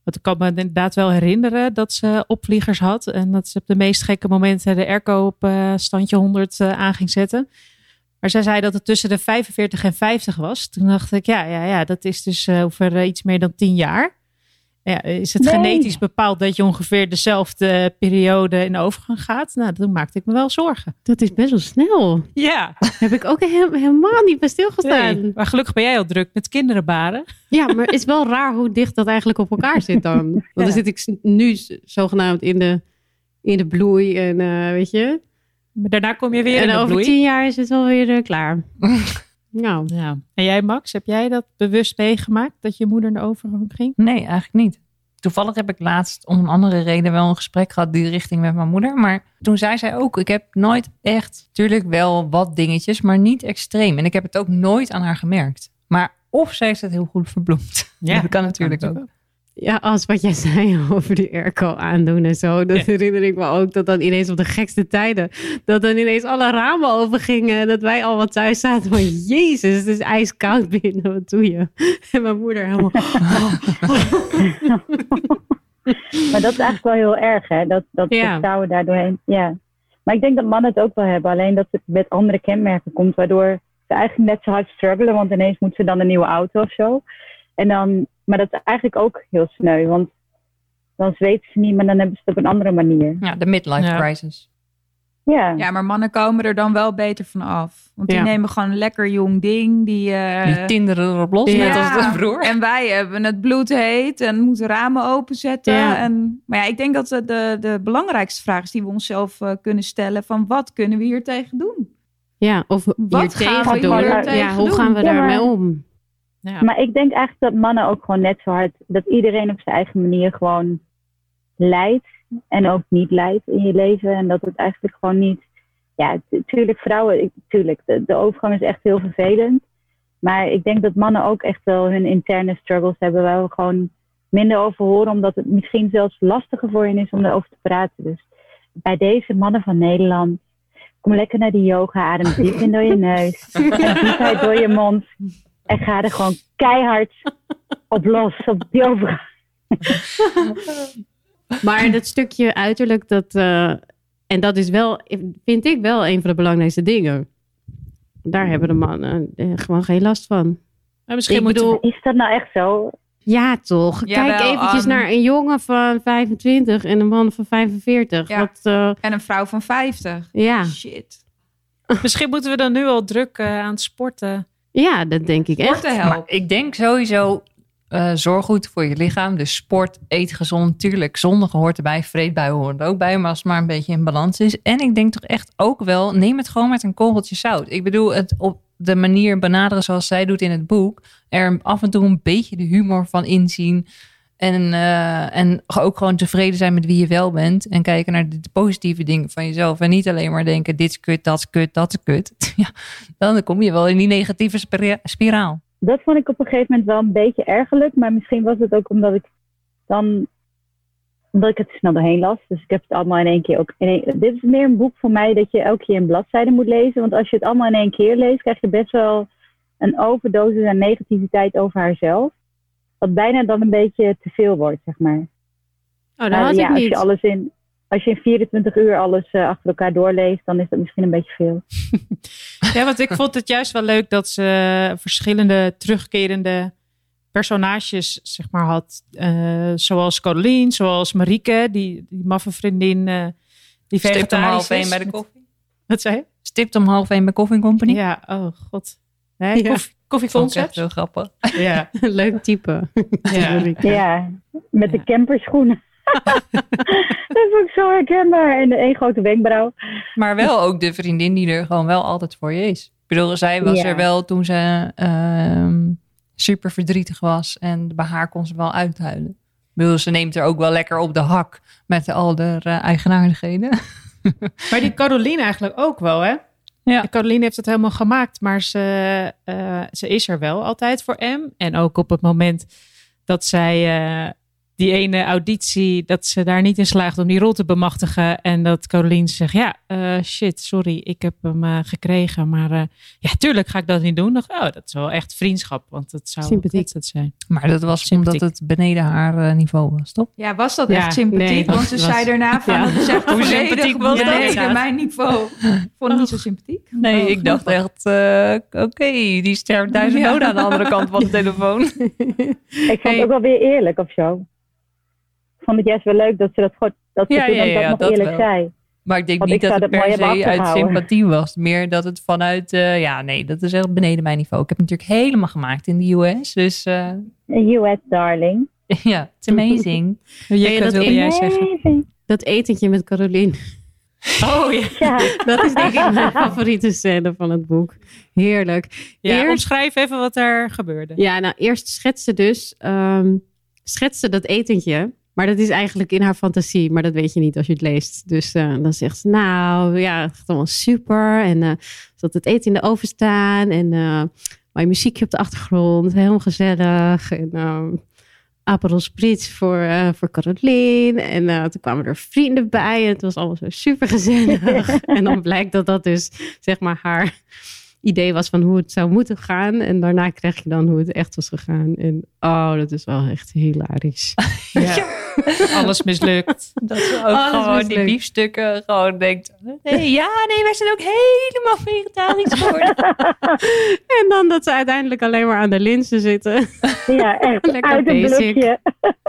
Want ik kan me inderdaad wel herinneren dat ze opvliegers had. En dat ze op de meest gekke momenten de airco op uh, standje honderd uh, aan ging zetten. Maar zij zei dat het tussen de vijfenveertig en vijftig was. Toen dacht ik, ja, ja, ja dat is dus uh, over uh, iets meer dan tien jaar. Ja, is het nee. genetisch bepaald dat je ongeveer dezelfde periode in de overgang gaat? Nou, toen maakte ik me wel zorgen.
Dat is best wel snel.
Ja.
Heb ik ook he- helemaal niet bij stilgestaan.
Nee, maar gelukkig ben jij al druk met kinderen baren.
Ja, maar het is wel raar hoe dicht dat eigenlijk op elkaar zit dan. Want ja. dan zit ik nu zogenaamd in de, in de bloei en uh, weet je.
Maar daarna kom je weer
en
in de
over
bloei.
tien jaar is het wel weer uh, klaar. Nou.
Ja. En jij, Max, heb jij dat bewust meegemaakt dat je moeder in de overgang ging?
Nee, eigenlijk niet. Toevallig heb ik laatst om een andere reden wel een gesprek gehad die richting met mijn moeder. Maar toen zei zij ook, ik heb nooit echt, natuurlijk wel wat dingetjes, maar niet extreem. En ik heb het ook nooit aan haar gemerkt. Maar of zij heeft het heel goed verbloemd. Ja, dat kan natuurlijk ook. ook.
Ja, als wat jij zei over die airco aandoen en zo. Dat ja. herinner ik me ook. Dat dan ineens op de gekste tijden. Dat dan ineens alle ramen open gingen. Dat wij allemaal thuis zaten van jezus, het is ijskoud binnen. Wat doe je? En mijn moeder helemaal...
Maar dat is eigenlijk wel heel erg, hè? Dat, dat ja. de vrouwen daar doorheen... Ja. Maar ik denk dat mannen het ook wel hebben. Alleen dat het met andere kenmerken komt. Waardoor ze eigenlijk net zo hard struggelen. Want ineens moeten ze dan een nieuwe auto of zo. En dan... Maar dat is eigenlijk ook heel sneu, want dan weten ze niet, maar dan hebben ze het op een andere manier.
Ja, de midlife ja. crisis.
Ja.
ja, maar mannen komen er dan wel beter van af. Want die ja. nemen gewoon een lekker jong ding. Die, uh,
die tinderen erop los,
ja.
net als de broer.
En wij hebben het bloedheet en moeten ramen openzetten.
Ja.
En, maar ja, ik denk dat de, de, de belangrijkste vraag is die we onszelf uh, kunnen stellen. Van wat kunnen we hier tegen doen?
Ja, of
wat
hier
gaan
tegen
we
doen?
hier
Ja,
tegen
hoe
doen?
gaan we
ja,
daarmee
maar...
om?
Ja.
Maar ik denk eigenlijk dat mannen ook gewoon net zo hard... dat iedereen op zijn eigen manier gewoon leidt en ook niet leidt in je leven. En dat het eigenlijk gewoon niet... Ja, tuurlijk vrouwen, tuurlijk, de, de overgang is echt heel vervelend. Maar ik denk dat mannen ook echt wel hun interne struggles hebben... waar we gewoon minder over horen... omdat het misschien zelfs lastiger voor hen is om erover te praten. Dus bij deze mannen van Nederland... kom lekker naar die yoga, adem diep in door je neus... en diepheid door je mond... En ga er gewoon keihard op los, op die overgang.
Maar dat stukje uiterlijk, dat, uh, en dat is wel, vind ik wel een van de belangrijkste dingen. Daar hebben de mannen uh, gewoon geen last van.
Maar misschien ik bedoel,
is dat nou echt zo?
Ja, toch.
Jawel,
Kijk eventjes
um,
naar een jongen van vijfentwintig en een man van vijfenveertig.
Ja.
Wat, uh,
en een vrouw van vijftig.
Ja.
Shit.
Misschien moeten we dan nu al druk uh, aan het sporten.
Ja, dat denk ik echt.
Maar ik denk sowieso, uh, zorg goed voor je lichaam. Dus sport, eet gezond. Tuurlijk, zondige hoort erbij. Vreedbuien hoort er ook bij. Maar als het maar een beetje in balans is. En ik denk toch echt ook wel, neem het gewoon met een korreltje zout. Ik bedoel, het op de manier benaderen zoals zij doet in het boek. Er af en toe een beetje de humor van inzien. En, uh, en ook gewoon tevreden zijn met wie je wel bent. En kijken naar de, de positieve dingen van jezelf. En niet alleen maar denken, dit is kut, dat is kut, dat is kut. Ja, dan kom je wel in die negatieve spira- spiraal.
Dat vond ik op een gegeven moment wel een beetje ergerlijk. Maar misschien was het ook omdat ik dan... omdat ik het snel doorheen las. Dus ik heb het allemaal in één keer ook... In één, dit is meer een boek voor mij dat je elke keer een bladzijde moet lezen. Want als je het allemaal in één keer leest, krijg je best wel een overdosis aan negativiteit over haarzelf. Wat bijna dan een beetje te veel wordt, zeg maar.
Oh, dat
maar,
had
ja,
ik
als
niet.
je alles in, als je in vierentwintig uur alles uh, achter elkaar doorleest, dan is dat misschien een beetje veel.
Ja, want ik vond het juist wel leuk dat ze verschillende terugkerende personages, zeg maar, had. Uh, zoals Caroline, zoals Marieke, die, die maffe vriendin, uh, die
vegetarisch
Stipt om half
één bij de koffie.
Wat zei je?
Stipt om half één bij Coffee Company.
Ja, oh god. Nee, ja. koffie, koffieconcept.
Heel grappig.
Ja.
Leuk type.
Ja,
ja met
ja.
de camperschoenen. Dat vond ik zo herkenbaar. En de één grote wenkbrauw.
Maar wel ook de vriendin die er gewoon wel altijd voor je is. Ik bedoel, zij was ja. er wel toen ze uh, super verdrietig was. En bij haar kon ze wel uithuilen. Ik bedoel, ze neemt er ook wel lekker op de hak met al de uh, eigenaardigheden.
Maar die Caroline eigenlijk ook wel, hè? Ja. Caroline heeft het helemaal gemaakt, maar ze, uh, ze is er wel altijd voor M. En ook op het moment dat zij uh, die ene auditie, dat ze daar niet in slaagt om die rol te bemachtigen. En dat Caroline zegt, ja, uh, shit, sorry, ik heb hem uh, gekregen. Maar uh, ja, tuurlijk ga ik dat niet doen. Dacht, oh, dat is wel echt vriendschap, want dat zou sympathiek dat zijn.
Maar dat was sympathiek. Omdat het beneden haar uh, niveau was, toch?
Ja, was dat
ja,
echt sympathiek?
Nee,
want ze was, zei daarna van, ja. dat is echt
hoe sympathiek was dat?
Beneden mijn niveau. Ik vond het niet zo sympathiek.
Nee, oh, ik dacht echt, uh, oké, okay, die sterft duizend ja. doden aan de andere kant van de telefoon.
Ik vond het ook wel weer eerlijk of zo. Ik vond het juist wel leuk dat ze dat, goed, dat, ze
ja, ja,
dat,
ja,
dat nog
dat
eerlijk
wel.
zei.
Maar ik denk
Want
niet
ik
dat het per se uit sympathie was. Meer dat het vanuit, uh, ja nee, dat is echt beneden mijn niveau. Ik heb het natuurlijk helemaal gemaakt in de U S. Dus, uh...
U S, darling.
Ja, it's amazing.
Jikke, ja, dat wilde jij zeggen.
Dat etentje met Caroline.
Oh ja.
ja. Dat is denk ik mijn favoriete scène van het boek. Heerlijk.
Ja,
eerst,
omschrijf even wat er gebeurde.
Ja, nou eerst schetste dus... Um, schetste dat etentje... Maar dat is eigenlijk in haar fantasie. Maar dat weet je niet als je het leest. Dus uh, dan zegt ze, nou ja, het gaat allemaal super. En uh, zat het eten in de oven staan. En uh, mijn muziekje op de achtergrond. Helemaal gezellig. En uh, Aperol Spritz voor, uh, voor Caroline. En uh, toen kwamen er vrienden bij. En het was allemaal zo super gezellig. En dan blijkt dat dat dus, zeg maar, haar idee was van hoe het zou moeten gaan. En daarna krijg je dan hoe het echt was gegaan. En oh, dat is wel echt hilarisch.
Ja. Ja. Alles mislukt.
Dat ze ook Alles gewoon mislukt. Die biefstukken gewoon denkt... Nee, ja, nee, wij zijn ook helemaal vegetarisch geworden.
En dan dat ze uiteindelijk alleen maar aan de linzen zitten.
Ja, echt.
Lekker
uit een
basic.
blokje.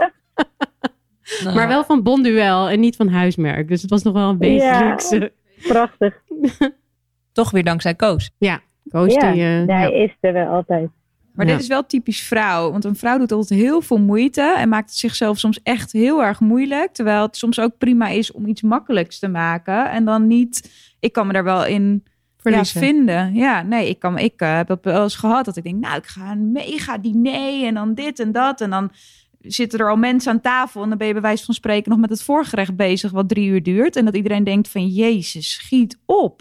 Nou. Maar wel van Bonduel en niet van huismerk. Dus het was nog wel een beetje
ja,
luxe.
Prachtig.
Toch weer dankzij Koos.
Ja, Koos
ja,
die... Uh,
hij
ja.
is er wel altijd.
Maar ja. dit is wel typisch vrouw. Want een vrouw doet altijd heel veel moeite. En maakt het zichzelf soms echt heel erg moeilijk. Terwijl het soms ook prima is om iets makkelijks te maken. En dan niet... Ik kan me daar wel in ja, vinden. Ja, nee, ik, kan, ik uh, heb het wel eens gehad. Dat ik denk, nou, ik ga een mega diner. En dan dit en dat. En dan zitten er al mensen aan tafel. En dan ben je bij wijze van spreken nog met het voorgerecht bezig. Wat drie uur duurt. En dat iedereen denkt van, Jezus, schiet op.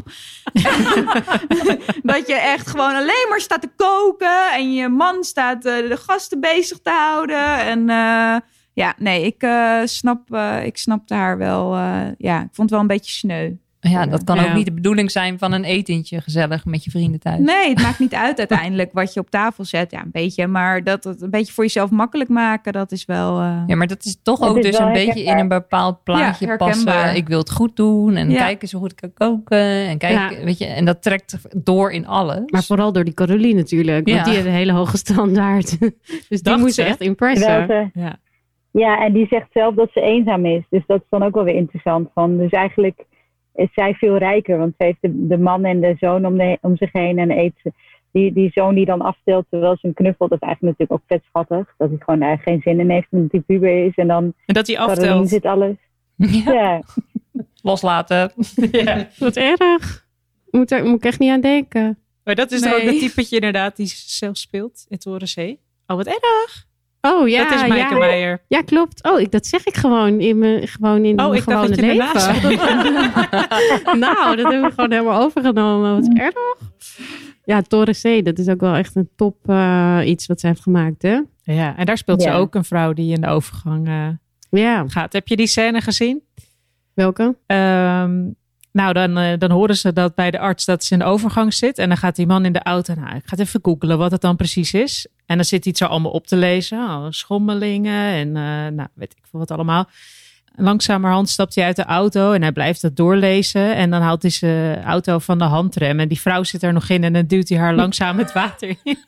Dat je echt gewoon alleen maar staat te koken. En je man staat uh, de gasten bezig te houden. En uh, ja, nee, ik, uh, snap, uh, ik snapte haar wel. Uh, ja, ik vond het wel een beetje sneu.
Ja, dat kan
ja.
ook niet de bedoeling zijn van een etentje gezellig met je vrienden thuis.
Nee, het maakt niet uit uiteindelijk wat je op tafel zet. Ja, een beetje. Maar dat het een beetje voor jezelf makkelijk maken, dat is wel... Uh...
Ja, maar dat is toch
dat
ook
is
dus een beetje in een bepaald plaatje
ja,
passen. Ik wil het goed doen en
ja.
kijken zo goed ik kan koken. En, kijken,
Ja.
weet je, en dat trekt door in alles.
Maar vooral door die Caroline natuurlijk. Want
Ja.
die heeft een hele hoge standaard. Dus die
Dacht
moest
ze.
echt impressen.
Ze,
Ja.
ja, en die zegt zelf dat ze eenzaam is. Dus dat is dan ook wel weer interessant. Van. Dus eigenlijk is zij veel rijker. Want ze heeft de, de man en de zoon om, de, om zich heen. En eet ze, die, die zoon die dan afstelt terwijl ze hem knuffelt. Dat is eigenlijk natuurlijk ook vet schattig. Dat hij gewoon daar geen zin in heeft omdat hij puber is. En dan
En dat hij
Caroline
aftelt.
zit alles.
Ja.
Ja.
Loslaten.
Ja.
Wat erg. Moet, er, moet ik echt niet aan denken.
Maar dat is
Nee.
dan ook dat typetje inderdaad die zelf speelt in Toren C. Oh, wat erg.
Oh ja,
dat is Maaike
ja.
Meijer.
Ja, klopt. Oh, ik, dat zeg ik gewoon in mijn, gewoon in
Oh,
mijn
ik dacht
gewone
dat je ernaast
leven. Nou, dat hebben we gewoon helemaal overgenomen. Wat erg. Ja, Toren C, dat is ook wel echt een top uh, iets wat zij heeft gemaakt, hè?
Ja, en daar speelt
Ja.
ze ook een vrouw die in de overgang uh,
Ja,
gaat. Heb je die scène gezien?
welke?
Um, nou, dan, uh, dan horen ze dat bij de arts dat ze in de overgang zit. En dan gaat die man in de auto. Nou, ik ga het even googlen wat het dan precies is. En dan zit hij het zo allemaal op te lezen. Oh, schommelingen en uh, nou, weet ik veel wat allemaal. Langzamerhand stapt hij uit de auto en hij blijft dat doorlezen. En dan haalt hij zijn auto van de handrem. En die vrouw zit er nog in en dan duwt hij haar langzaam het water in.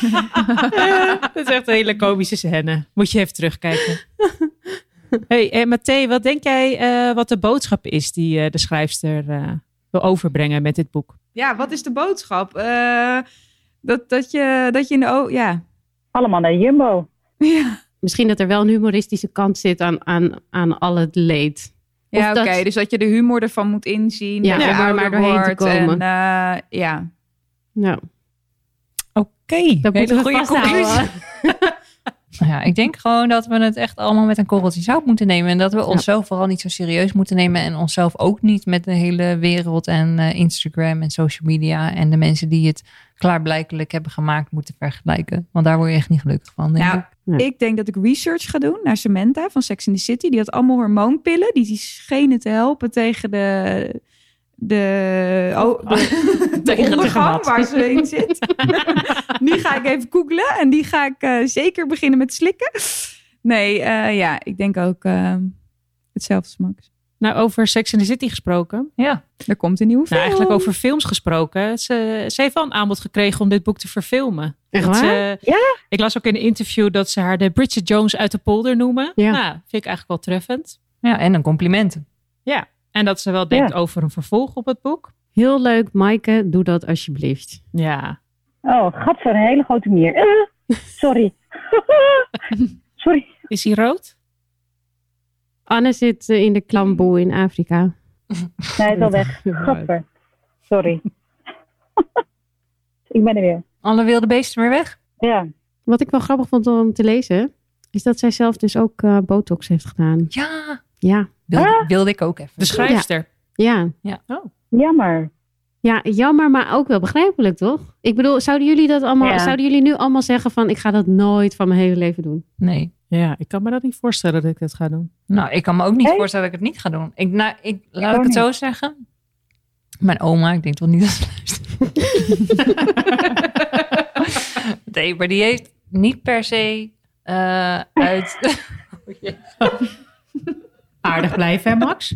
Ja, dat is echt een hele komische scène. Moet je even terugkijken. Hey, hey Mathé, wat denk jij uh, wat de boodschap is die uh, de schrijfster uh, wil overbrengen met dit boek?
Ja, wat is de boodschap? Uh, dat, dat, je, dat je in de... O- ja.
Allemaal naar Jumbo.
Ja.
Misschien dat er wel een humoristische kant zit aan, aan, aan al het leed.
Ja,
Of
oké.
dat-
Dus dat je de humor ervan moet inzien.
Ja,
dat je
om er maar
ouder
doorheen te
wordt
komen.
En, uh, ja.
Nou,
Oké, okay,
dat
hele
moeten we
goede
vasthouden.
conclusie. Ja, ik denk gewoon dat we het echt allemaal met een korreltje zout moeten nemen. En dat we onszelf vooral niet zo serieus moeten nemen. En onszelf ook niet met de hele wereld en uh, Instagram en social media. En de mensen die het klaarblijkelijk hebben gemaakt moeten vergelijken. Want daar word je echt niet gelukkig van, denk
Nou,
ik.
Ja.
Ik denk dat ik research ga doen naar Samantha van Sex and the City. Die had allemaal hormoonpillen. Die, die schenen te helpen tegen de... De, oh, de, de ondergang waar ze in zit. Nu ga ik even googlen. En die ga ik uh, zeker beginnen met slikken. Nee, uh, ja, ik denk ook uh, hetzelfde als Max.
Nou, over Sex and the City gesproken.
Ja.
Er komt een nieuwe film.
Nou, eigenlijk over films gesproken. Ze, ze heeft wel een aanbod gekregen om dit boek te verfilmen.
Echt
Dat
waar?
Ze,
Ja?
Ik las ook in een interview dat ze haar de Bridget Jones uit de polder noemen.
Ja.
Nou, vind ik eigenlijk wel treffend.
Ja, en een compliment.
Ja, en dat ze wel denkt
Ja.
over een vervolg op het boek.
Heel leuk, Maaike. Doe dat alsjeblieft.
Ja.
Oh, gat voor een hele grote mier. Uh, sorry. sorry.
Is hij rood?
Anne zit uh, in de klamboe in Afrika.
Nee, hij is al weg. Gadver. Sorry. Ik ben er weer.
Alle wilde beesten weer weg?
Ja.
Wat ik wel grappig vond om te lezen, is dat zij zelf dus ook uh, botox heeft gedaan.
Ja.
Ja,
Wilde,
Ah.
wilde ik ook even.
De schrijfster.
ja.
Oh.
Jammer.
Ja, jammer, maar ook wel begrijpelijk, toch? Ik bedoel, zouden jullie dat allemaal,
Ja.
zouden jullie nu allemaal zeggen van, ik ga dat nooit van mijn hele leven doen?
Nee.
Ja, ik kan me dat niet voorstellen dat ik dat ga doen.
Nou, ik kan me ook niet
Nee?
voorstellen dat ik het niet ga doen. Ik, nou, ik, laat
ook
ik het zo
niet.
zeggen. Mijn oma, ik denk toch niet dat ze luistert. Nee, maar die heeft niet per se uh, uit... Oh, jee.
Aardig blijven, hè Max?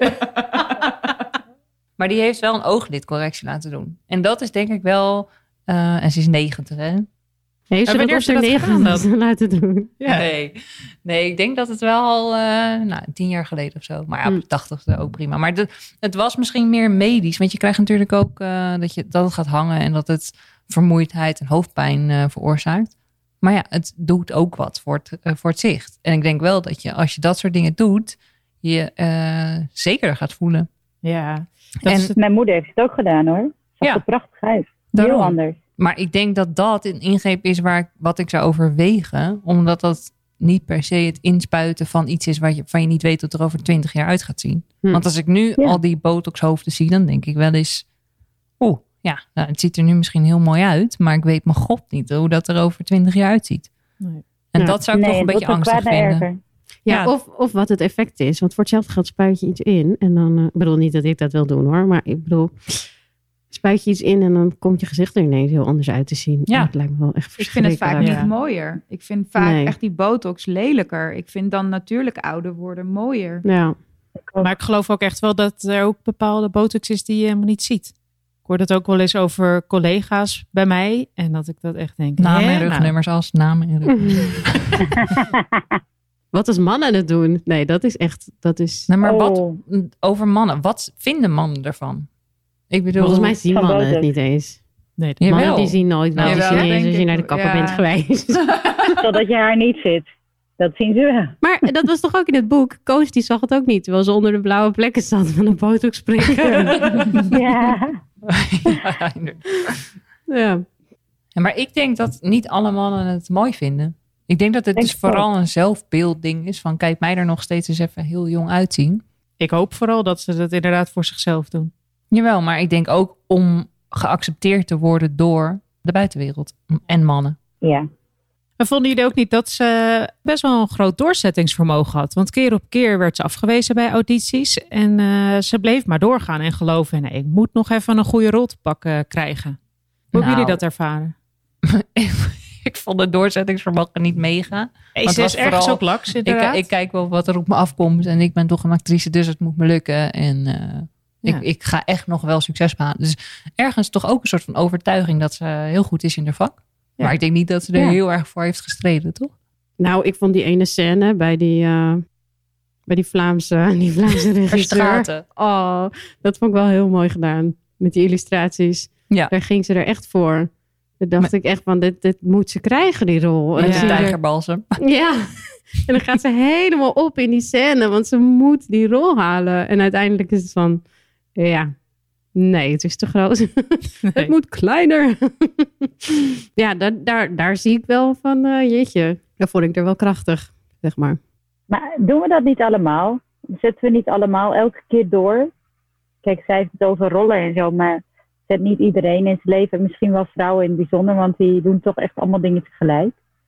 Maar die heeft wel een ooglidcorrectie laten doen. En dat is denk ik wel... Uh, en ze is negentig, hè?
Heeft ze
En
dat
wanneer
op
heeft ze
haar
dat gedaan
negentigste
dan?
laten doen?
Ja.
Nee. nee, ik denk dat het wel al uh, nou, tien jaar geleden of zo. Maar ja, op
Hmm.
de tachtigste ook prima. Maar de, het was misschien meer medisch. Want je krijgt natuurlijk ook uh, dat, je, dat het gaat hangen... en dat het vermoeidheid en hoofdpijn uh, veroorzaakt. Maar ja, het doet ook wat voor het, uh, voor het zicht. En ik denk wel dat je, als je dat soort dingen doet... je uh, zekerder gaat voelen.
Ja. Dat
En-
is het-
Mijn moeder heeft het ook gedaan hoor. Ze
Ja.
had het prachtig uit.
Daarom.
Heel anders.
Maar ik denk dat dat een ingreep is waar ik, wat ik zou overwegen. Omdat dat niet per se het inspuiten van iets is... waar je, van je niet weet hoe het er over twintig jaar uit gaat zien.
Hm.
Want als ik nu
Ja.
al die botoxhoofden zie... dan denk ik wel eens... Oeh, ja, nou, het ziet er nu misschien heel mooi uit... maar ik weet mijn god niet hoe dat er over twintig jaar uitziet.
Nee.
En
Ja.
dat zou ik
nee,
toch een
het
beetje
wordt van
angstig
kwaad naar
vinden.
erger.
Ja,
Ja.
Of, of wat het effect is. Want voor hetzelfde geld spuit je iets in. En dan, uh, ik bedoel niet dat ik dat wil doen hoor. Maar ik bedoel, spuit je iets in en dan komt je gezicht er ineens heel anders uit te zien.
Ja.
En dat lijkt me wel echt
Ik vind het vaak
verschrikkelijk.
niet
Ja.
mooier. Ik vind vaak
Nee.
echt die botox lelijker. Ik vind dan natuurlijk ouder worden mooier.
Ja.
Maar ik geloof ook echt wel dat er ook bepaalde botox is die je helemaal niet ziet. Ik hoor dat ook wel eens over collega's bij mij. En dat ik dat echt denk.
Namen
hè,
en
nou,
rugnummers als namen en rugnummers.
Wat is mannen het doen? Nee, dat is echt, dat is...
Nou, maar wat
Oh.
over mannen? Wat vinden mannen ervan? Ik bedoel...
Volgens mij zien
Van
mannen het
botox.
niet eens.
Nee, dat-
Jawel.
Mannen die zien nooit
Nou,
wat. Die
jawel,
zien niet eens
denk
als je
ik.
naar de kapper
Ja.
bent geweest.
Totdat je haar niet zit. Dat zien ze wel.
Maar dat was toch ook in het boek? Koos die zag het ook niet. Terwijl ze onder de blauwe plekken zat van een botox prikken.
Ja.
Ja, inderdaad.
Ja.
Ja, maar ik denk dat niet alle mannen het mooi vinden. Ik denk dat het
Denk
dus
ik
vooral een zelfbeeldding is. Van kijk mij er nog steeds eens even heel jong uitzien.
Ik hoop vooral dat ze dat inderdaad voor zichzelf doen.
Jawel, maar ik denk ook om geaccepteerd te worden door de buitenwereld. En mannen.
Ja.
En vonden jullie ook niet dat ze best wel een groot doorzettingsvermogen had? Want keer op keer werd ze afgewezen bij audities. En uh, ze bleef maar doorgaan en geloven. Nee, ik moet nog even een goede rol te pakken krijgen. Hoe hebben
Nou.
jullie dat ervaren?
Ik vond het doorzettingsvermogen niet mega.
Nee,
het
ze
was
is ergens
vooral-
ook laks,
Ik,
inderdaad.
ik kijk wel wat er op me afkomt. En ik ben toch een actrice, dus het moet me lukken. En uh,
Ja.
ik, ik ga echt nog wel succes behalen. Dus ergens toch ook een soort van overtuiging dat ze heel goed is in haar vak.
Ja.
Maar ik denk niet dat ze er
Ja.
heel erg voor heeft gestreden, toch?
Nou, ik vond die ene scène bij die, uh, bij die Vlaamse, die Vlaamse regisseur.
Straten.
Oh, dat vond ik wel heel mooi gedaan. Met die illustraties.
Ja.
Daar ging ze er echt voor. Daar dacht
Maar-
ik echt van, dit, dit moet ze krijgen, die rol. En
Met
dan
de
zie je er-
tijgerbalsem.
Ja, en dan gaat ze helemaal op in die scène, want ze moet die rol halen. En uiteindelijk is het van, ja, nee, het is te groot.
Nee.
Het moet kleiner. Ja, daar, daar, daar zie ik wel van, uh, jeetje, dat vond ik er wel krachtig, zeg maar.
Maar doen we dat niet allemaal? Zetten we niet allemaal elke keer door? Kijk, zij heeft het over rollen en zo, maar zet niet iedereen in zijn leven. Misschien wel vrouwen in het bijzonder, want die doen toch echt allemaal dingen tegelijk.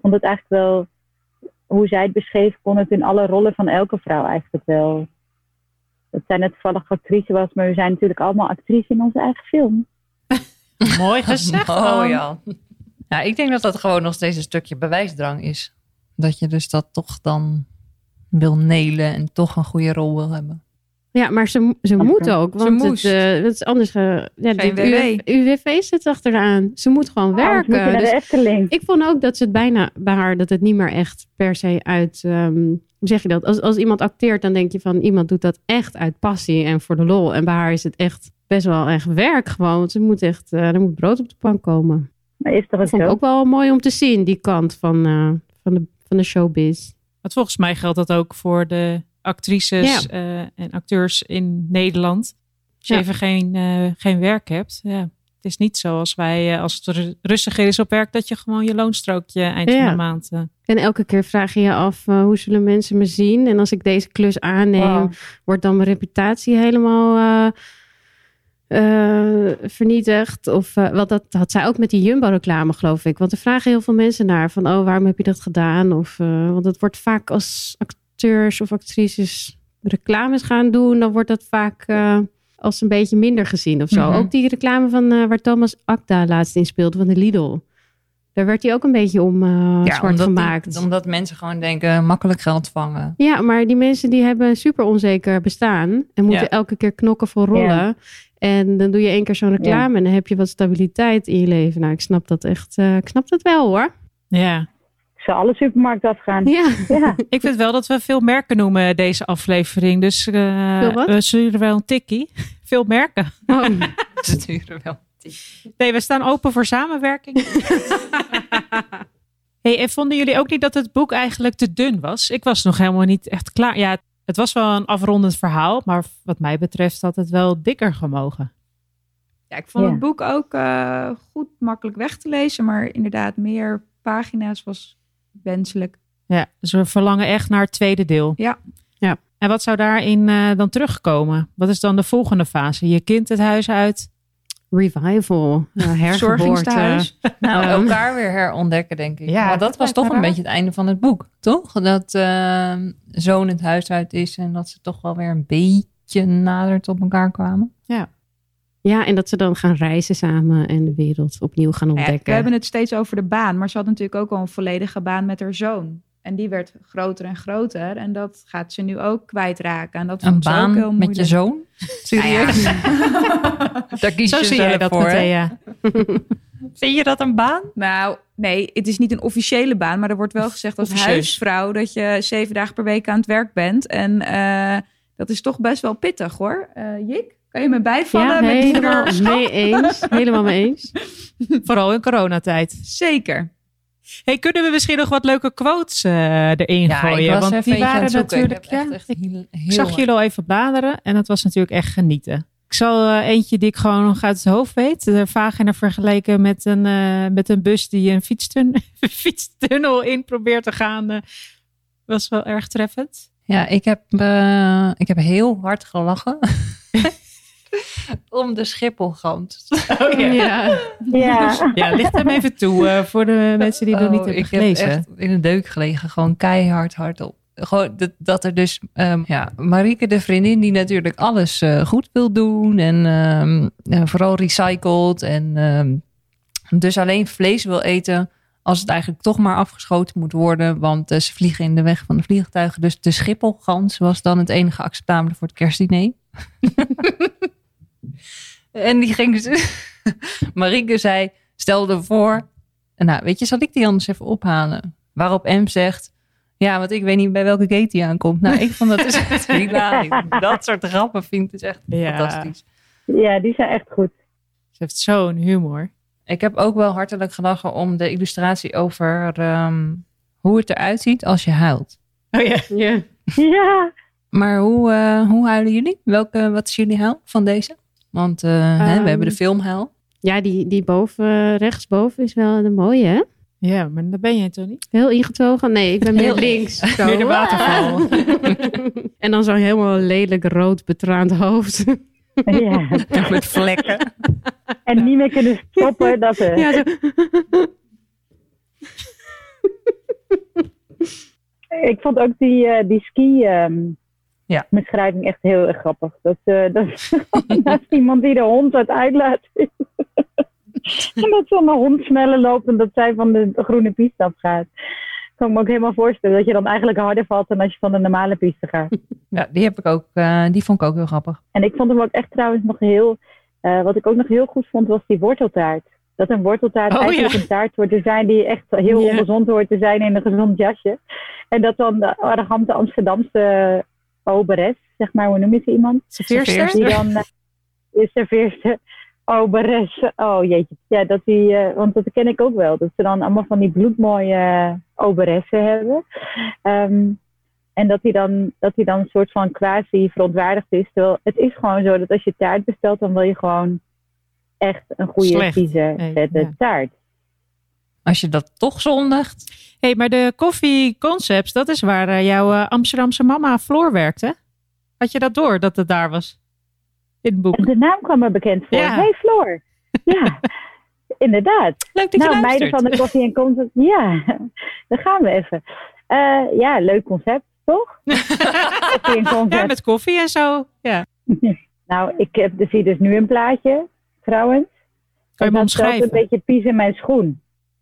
vond het eigenlijk wel, hoe zij het beschreef, kon het in alle rollen van elke vrouw eigenlijk wel. Dat zij net toevallig actrice was, maar we zijn natuurlijk allemaal actrice in onze eigen film.
Mooi gezegd.
Oh ja. Ja, ik denk dat dat gewoon nog steeds een stukje bewijsdrang is. Dat je dus dat toch dan wil nelen en toch een goede rol wil hebben.
Ja, maar ze, ze moet ook. Want
Ze moest.
Het, uh, het is anders. Uh, ja,
Geen
dit
W W.
U W V zit achteraan. Ze moet gewoon
Oh,
werken.
moet je naar
Dus
de Efteling.
ik vond ook dat ze het bijna bij haar, dat het niet meer echt per se uit, um, hoe zeg je dat? Als, als iemand acteert, dan denk je van iemand doet dat echt uit passie en voor de lol. En bij haar is het echt best wel echt werk gewoon. Want ze moet echt, uh, er moet brood op de plank komen.
Maar is toch
Dat
ook
vond ik
zo?
ook wel mooi om te zien, die kant van, uh, van, de, van de showbiz.
Want volgens mij geldt dat ook voor de actrices
Ja.
uh, en acteurs in Nederland. Als je
Ja.
even geen, uh, geen werk hebt. Ja. Het is niet zo als wij, uh, als het ru- rustiger is op werk, dat je gewoon je loonstrookje eind
Ja.
van de maand. Uh.
En elke keer vraag je je af, uh, hoe zullen mensen me zien? En als ik deze klus aanneem,
Wow.
wordt dan mijn reputatie helemaal uh, uh, vernietigd? Of, uh, want dat had zij ook met die Jumbo-reclame, geloof ik. Want er vragen heel veel mensen naar van, oh, waarom heb je dat gedaan? Of, uh, want het wordt vaak als acteurs of actrices reclames gaan doen, dan wordt dat vaak uh, als een beetje minder gezien of zo.
Mm-hmm.
Ook die reclame van uh, waar Thomas Akda laatst in speelde, van de Lidl. Daar werd hij ook een beetje om uh,
Ja,
zwart
omdat,
gemaakt.
die, omdat mensen gewoon denken, makkelijk geld vangen.
Ja, maar die mensen die hebben een super onzeker bestaan en moeten
Ja.
elke keer knokken voor rollen.
Ja.
En dan doe je één keer zo'n reclame
Ja.
en dan heb je wat stabiliteit in je leven. Nou, ik snap dat echt. Uh, ik snap dat wel hoor.
Ja.
Ik zou alle supermarkten afgaan.
Ja.
Ja.
Ik vind wel dat we veel merken noemen deze aflevering. Dus uh,
Veel wat?
we sturen wel een tikkie. Veel merken.
Oh.
Ze duren wel.
Nee, we staan open voor samenwerking. Hey, en vonden jullie ook niet dat het boek eigenlijk te dun was? Ik was nog helemaal niet echt klaar. Ja, het was wel een afrondend verhaal. Maar wat mij betreft had het wel dikker gemogen.
Ja, ik vond
Ja.
het boek ook uh, goed makkelijk weg te lezen. Maar inderdaad, meer pagina's was wenselijk.
Ja, dus we verlangen echt naar het tweede deel.
Ja.
Ja.
En wat zou daarin uh, dan terugkomen? Wat is dan de volgende fase? Je kind het huis uit?
Revival. Uh, hergeboorte.
Zorgingstehuis.
Nou,
Um.
elkaar weer herontdekken, denk ik.
Ja,
Maar dat
dat
was
lijkt
toch
me
een
raar.
beetje het einde van het boek, toch? Dat uh, zoon het huis uit is en dat ze toch wel weer een beetje nader tot elkaar kwamen.
Ja, en dat ze dan gaan reizen samen en de wereld opnieuw gaan
Nou ja,
ontdekken.
we hebben het steeds over de baan. Maar ze had natuurlijk ook al een volledige baan met haar zoon. En die werd groter en groter. En dat gaat ze nu ook kwijtraken. En dat
Een
vond ze ook heel
baan
moeilijk.
met je zoon? Serieus? Daar kies
Zo
je
zie
zelf
jij dat,
voor, hè?
Matthea.
Vind je dat een baan?
Nou, nee, het is niet een officiële baan. Maar er wordt wel gezegd als
Officieus.
huisvrouw dat je zeven dagen per week aan het werk bent. En uh, dat is toch best wel pittig, hoor. Uh, Jik, kan je me bijvallen
Ja,
met
helemaal
moederschap?
mee eens. Helemaal mee eens.
Vooral in coronatijd.
Zeker.
Hey, kunnen we misschien nog wat leuke quotes uh, erin
Ja,
gooien?
ik was
Want
even
die
eentje aan
waren
het zoeken. Ik
natuurlijk.
heb
Ja,
echt, echt heel, heel
ik zag jullie al even bladeren en dat was natuurlijk echt genieten. Ik zal uh, eentje die ik gewoon nog uit het hoofd weet. De vagina vergeleken met een, uh, met een bus die een fietstun- fietstunnel in probeert te gaan. Uh, was wel erg treffend.
Ja, ik heb, uh, ik heb heel hard gelachen. Om de Schipholgans.
Oh, ja.
Ja.
Ja.
Ja, licht hem even toe uh, voor de mensen die het nog niet
Oh,
hebben
ik heb
gelezen.
echt in een deuk gelegen. Gewoon keihard hardop. Gewoon dat, dat er dus... Um, ja, Marieke, de vriendin die natuurlijk alles uh, goed wil doen. En um, uh, vooral recycled. En um, dus alleen vlees wil eten als het eigenlijk toch maar afgeschoten moet worden. Want uh, ze vliegen in de weg van de vliegtuigen. Dus de Schipholgans was dan het enige acceptabele voor het kerstdiner. En die ging ze... Marieke zei, stelde voor... Nou, weet je, zal ik die anders even ophalen? Waarop M zegt... Ja, want ik weet niet bij welke gate die aankomt. Nou, ik vond dat dus echt hilarisch. Dat soort grappen vind ik dus echt
Ja.
fantastisch.
Ja, die zijn echt goed.
Ze heeft zo'n humor.
Ik heb ook wel hartelijk gelachen om de illustratie over... Um, hoe het eruit ziet als je huilt.
Oh ja.
Ja.
Ja.
Maar hoe, uh, hoe huilen jullie? Welke, wat is jullie huil van deze? Want uh, um, hè, we hebben de filmhuil.
Ja, die, die boven, rechtsboven is wel een mooie, hè?
Ja, maar daar ben je toch niet?
Heel ingetogen. Nee, ik ben meer
Heel
links. Zo.
Meer de waterval.
En dan zo'n helemaal lelijk rood betraand hoofd.
Ja.
Met vlekken.
En niet meer kunnen stoppen. Dat er.
Ja, zo.
Ik vond ook die, uh, die ski um,
ja.
beschrijving echt heel erg grappig. Dat, uh, dat is naast iemand die de hond uit uitlaat. En dat zo'n hond sneller loopt en dat zij van de groene piste afgaat. Kan ik me ook helemaal voorstellen dat je dan eigenlijk harder valt dan als je van de normale piste gaat.
Ja, die heb ik ook, uh, die vond ik ook heel grappig.
En ik vond hem ook echt trouwens nog heel, uh, wat ik ook nog heel goed vond was die worteltaart. Dat een worteltaart oh, eigenlijk ja. een taart hoort te zijn die echt heel ja. ongezond hoort te zijn in een gezond jasje. En dat dan de arrogante Amsterdamse oberes, zeg maar, hoe noem je ze iemand?
Serveerster.
Die dan uh, is serveerster. Oberes, oh jeetje. Ja, dat die, uh, want dat ken ik ook wel. Dat ze dan allemaal van die bloedmooie uh, oberessen hebben. Um, en dat die, dan, dat die dan een soort van quasi verontwaardigd is. Terwijl het is gewoon zo dat als je taart bestelt, dan wil je gewoon echt een goede, vieze, vette ja. taart.
Als je dat toch zondigt.
Hé, hey, maar de Coffee Concepts, dat is waar uh, jouw uh, Amsterdamse mama Floor werkte. Had je dat door, dat het daar was? In het boek.
De naam kwam me bekend voor.
Ja.
Hey Floor. Ja, inderdaad.
Leuk dat
nou,
je
meiden van de Coffee Concepts. Ja, daar gaan we even. Uh, ja, leuk concept, toch?
Ja, met koffie en zo. Ja.
Nou, ik heb, zie dus nu een plaatje, trouwens.
Kan je me omschrijven?
een beetje pies in mijn schoen.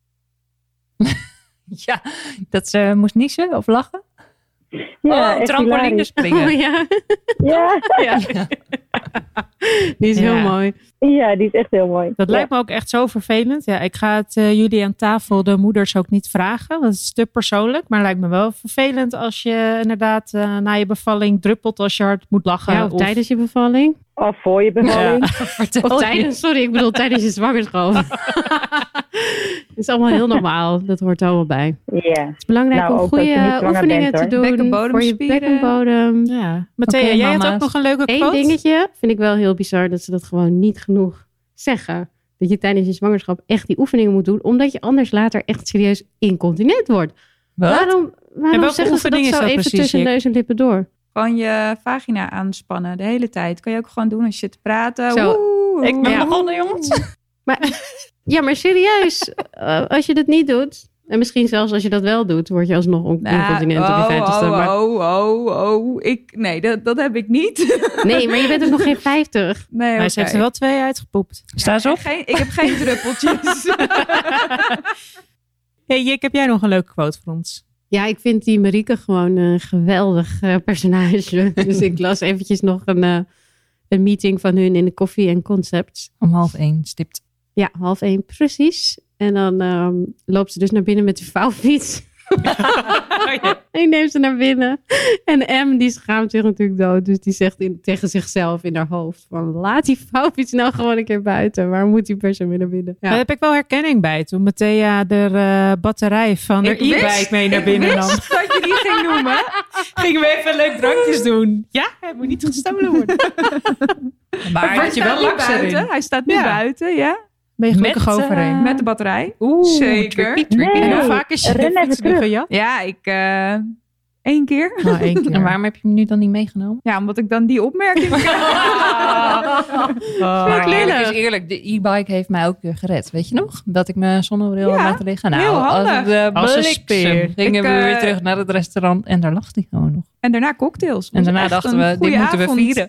Ja, dat ze moest niezen of lachen?
Ja,
oh, trampoline springen.
Oh, ja.
Ja.
ja. Die is heel
ja.
mooi.
Ja, die is echt heel mooi.
Dat
ja.
lijkt me ook echt zo vervelend. Ja, ik ga het uh, jullie aan tafel, de moeders, ook niet vragen. Want het is te persoonlijk. Maar het lijkt me wel vervelend als je inderdaad uh, na je bevalling druppelt als je hard moet lachen.
Ja, of,
of
tijdens je bevalling.
Of voor je bevalling.
Ja. Of tijdens, sorry, ik bedoel tijdens je zwangerschap. Het is allemaal heel normaal. Dat hoort er allemaal bij.
Ja.
Het is belangrijk
nou,
om goede oefeningen
bent,
te doen. Voor je bekkenbodem.
Ja. Matthea, okay, jij had ook nog een leuke quote.
Eén dingetje vind ik wel heel bizar. Dat ze dat gewoon niet genoeg zeggen. Dat je tijdens je zwangerschap echt die oefeningen moet doen. Omdat je anders later echt serieus incontinent wordt.
Wat?
Waarom, waarom zeggen ze dat zo even precies, tussen ik? neus en lippen door?
Gewoon je vagina aanspannen de hele tijd. Kan je ook gewoon doen als je zit te praten.
Zo.
Oeh,
ik ben
ja.
begonnen, jongens.
Maar, ja, maar serieus. Uh, als je dat niet doet. En misschien zelfs als je dat wel doet. Word je alsnog incontinent
nou,
op je vijftigste.
Oh,
maar...
oh, oh, oh. Ik, nee, dat, dat heb ik niet.
Nee, maar je bent ook nog geen vijftig.
Nee,
maar
okay.
ze heeft er wel twee uitgepoept.
Ja,
Sta eens op.
Geen, ik heb geen druppeltjes.
Hey Jik, heb jij nog een leuke quote voor ons?
Ja, ik vind die Marieke gewoon een geweldig uh, personage. Dus ik las eventjes nog een, uh, een meeting van hun in de Coffee and Concepts.
Om half één stipt.
Ja, half één, precies. En dan um, loopt ze dus naar binnen met die vouwfiets. En neemt ze naar binnen. En M, die schaamt zich natuurlijk dood. Dus die zegt in, tegen zichzelf in haar hoofd van... laat die vouwfiets nou gewoon een keer buiten. Waar moet die persoon weer naar binnen? Ja.
Daar heb ik wel herkenning bij. Toen Matthea de uh, batterij van de e-bike mee naar binnen nam.
Ik wist dat je die ging noemen.
Gingen we even leuk drankjes doen. Ja, hij moet niet gestolen worden.
Maar had je wel langs buiten. Hij staat nu ja. buiten, ja.
Ben je gelukkig
met,
overheen?
Uh, met de batterij.
Oeh,
zeker.
Tricky, tricky.
Nee.
En hoe vaak is je fiets nu gejat?
Ja, ik... Uh, één keer.
Oh, één keer.
En waarom heb je hem nu dan niet meegenomen?
Ja, omdat ik dan die opmerking...
oh. oh. Maar eerlijk is eerlijk, de e-bike heeft mij ook weer gered. Weet je nog? Dat ik mijn zonnebril had
ja,
laten liggen. Nou,
heel handig.
als de
Als een
bliksem
speer.
gingen
ik,
we
uh,
weer terug naar het restaurant. En daar lag die gewoon nog.
En daarna cocktails.
En daarna dachten we, dit moeten we vieren.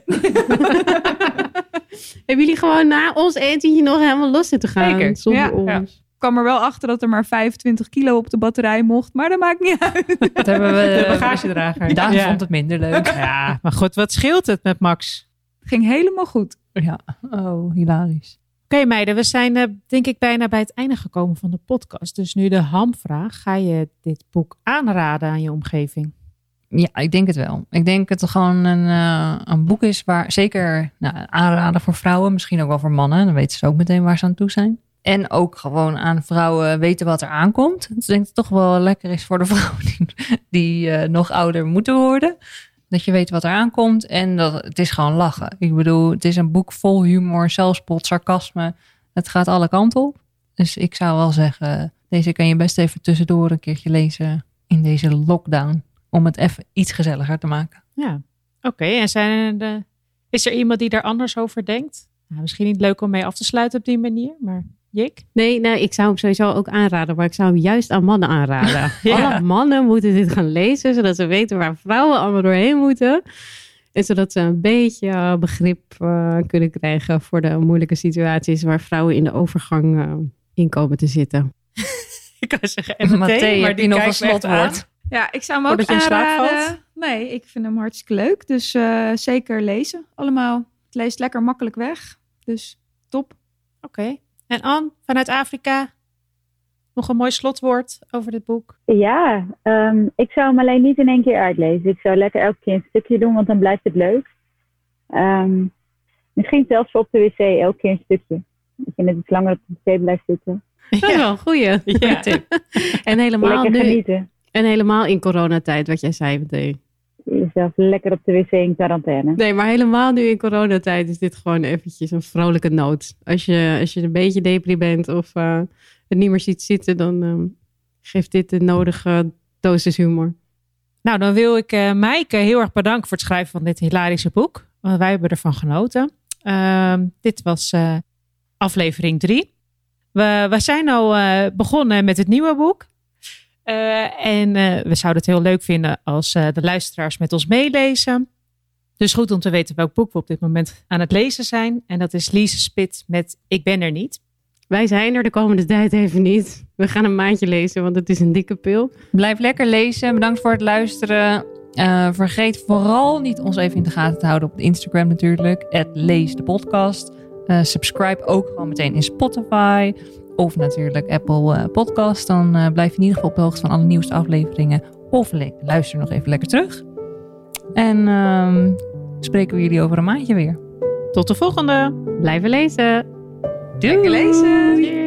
Hebben jullie gewoon na ons etentje nog helemaal los zitten gaan?
Zeker.
Zonder
Ja.
ons.
Ja.
Ik kwam er wel achter dat er maar vijfentwintig kilo op de batterij mocht. Maar dat maakt niet uit.
Dat hebben we...
De bagagedrager.
Daan
ja.
vond het minder leuk.
Ja, maar goed, wat scheelt het met Max?
Het ging helemaal goed.
Ja, oh, hilarisch.
Oké okay, meiden, we zijn uh, denk ik bijna bij het einde gekomen van de podcast. Dus nu de hamvraag. Ga je dit boek aanraden aan je omgeving?
Ja, ik denk het wel. Ik denk dat het gewoon een, uh, een boek is waar zeker nou, aanraden voor vrouwen. Misschien ook wel voor mannen. Dan weten ze ook meteen waar ze aan toe zijn. En ook gewoon aan vrouwen weten wat er aankomt. Dus ik denk dat het toch wel lekker is voor de vrouwen die, die uh, nog ouder moeten worden. Dat je weet wat er aankomt. En dat het is gewoon lachen. Ik bedoel, het is een boek vol humor, zelfspot, sarcasme. Het gaat alle kanten op. Dus ik zou wel zeggen, deze kan je best even tussendoor een keertje lezen in deze lockdown. Om het even iets gezelliger te maken.
Ja, oké. Okay. En zijn er de, is er iemand die daar anders over denkt? Nou, misschien niet leuk om mee af te sluiten op die manier, maar... Jik?
Nee, nou, ik zou hem sowieso ook aanraden, maar ik zou hem juist aan mannen aanraden.
Ja.
Alle mannen moeten dit gaan lezen, zodat ze weten waar vrouwen allemaal doorheen moeten. En zodat ze een beetje begrip uh, kunnen krijgen voor de moeilijke situaties waar vrouwen in de overgang uh, in komen te zitten.
Ik kan zeggen, en
Matthee,
maar
heb
die
je nog
kijkt
een
me echt
slotwoord?
aan.
Ja, ik zou hem
Voordat
ook
je in slaap
aanraden.
valt?
Nee, ik vind hem hartstikke leuk. Dus uh, zeker lezen allemaal. Het leest lekker makkelijk weg. Dus top.
Oké. Okay. En Anne, vanuit Afrika, nog een mooi slotwoord over dit boek?
Ja, um, ik zou hem alleen niet in één keer uitlezen. Ik zou lekker elke keer een stukje doen, want dan blijft het leuk. Um, misschien zelfs op de wc elke keer een stukje. Dat je net iets langer op de wc blijft zitten.
Dat is wel een goeie
Ja.
tip. En helemaal,
Lekker
nu,
genieten.
en helemaal in coronatijd, wat jij zei meteen.
Jezelf lekker op de wc in quarantaine.
Nee, maar helemaal nu in coronatijd is dit gewoon eventjes een vrolijke noot. Als je, als je een beetje depri bent of uh, het niet meer ziet zitten, dan um, geeft dit de nodige dosis humor.
Nou, dan wil ik uh, Maaike heel erg bedanken voor het schrijven van dit hilarische boek. Want wij hebben ervan genoten. Uh, dit was uh, aflevering drie. We, we zijn al uh, begonnen met het nieuwe boek. Uh, en uh, we zouden het heel leuk vinden als uh, de luisteraars met ons meelezen. Dus goed om te weten welk boek we op dit moment aan het lezen zijn. En dat is Lise Spit met Ik ben er niet.
Wij zijn er de komende tijd even niet. We gaan een maandje lezen, want het is een dikke pil.
Blijf lekker lezen. Bedankt voor het luisteren. Uh, vergeet vooral niet ons even in de gaten te houden op Instagram natuurlijk. at lees de podcast. Uh, subscribe ook gewoon meteen in Spotify. Of natuurlijk Apple uh, Podcast. Dan uh, blijf je in ieder geval op de hoogte van alle nieuwste afleveringen. Of le- luister nog even lekker terug. En uh, spreken we jullie over een maandje weer.
Tot de volgende.
Blijven lezen.
Doei!
Lekker lezen.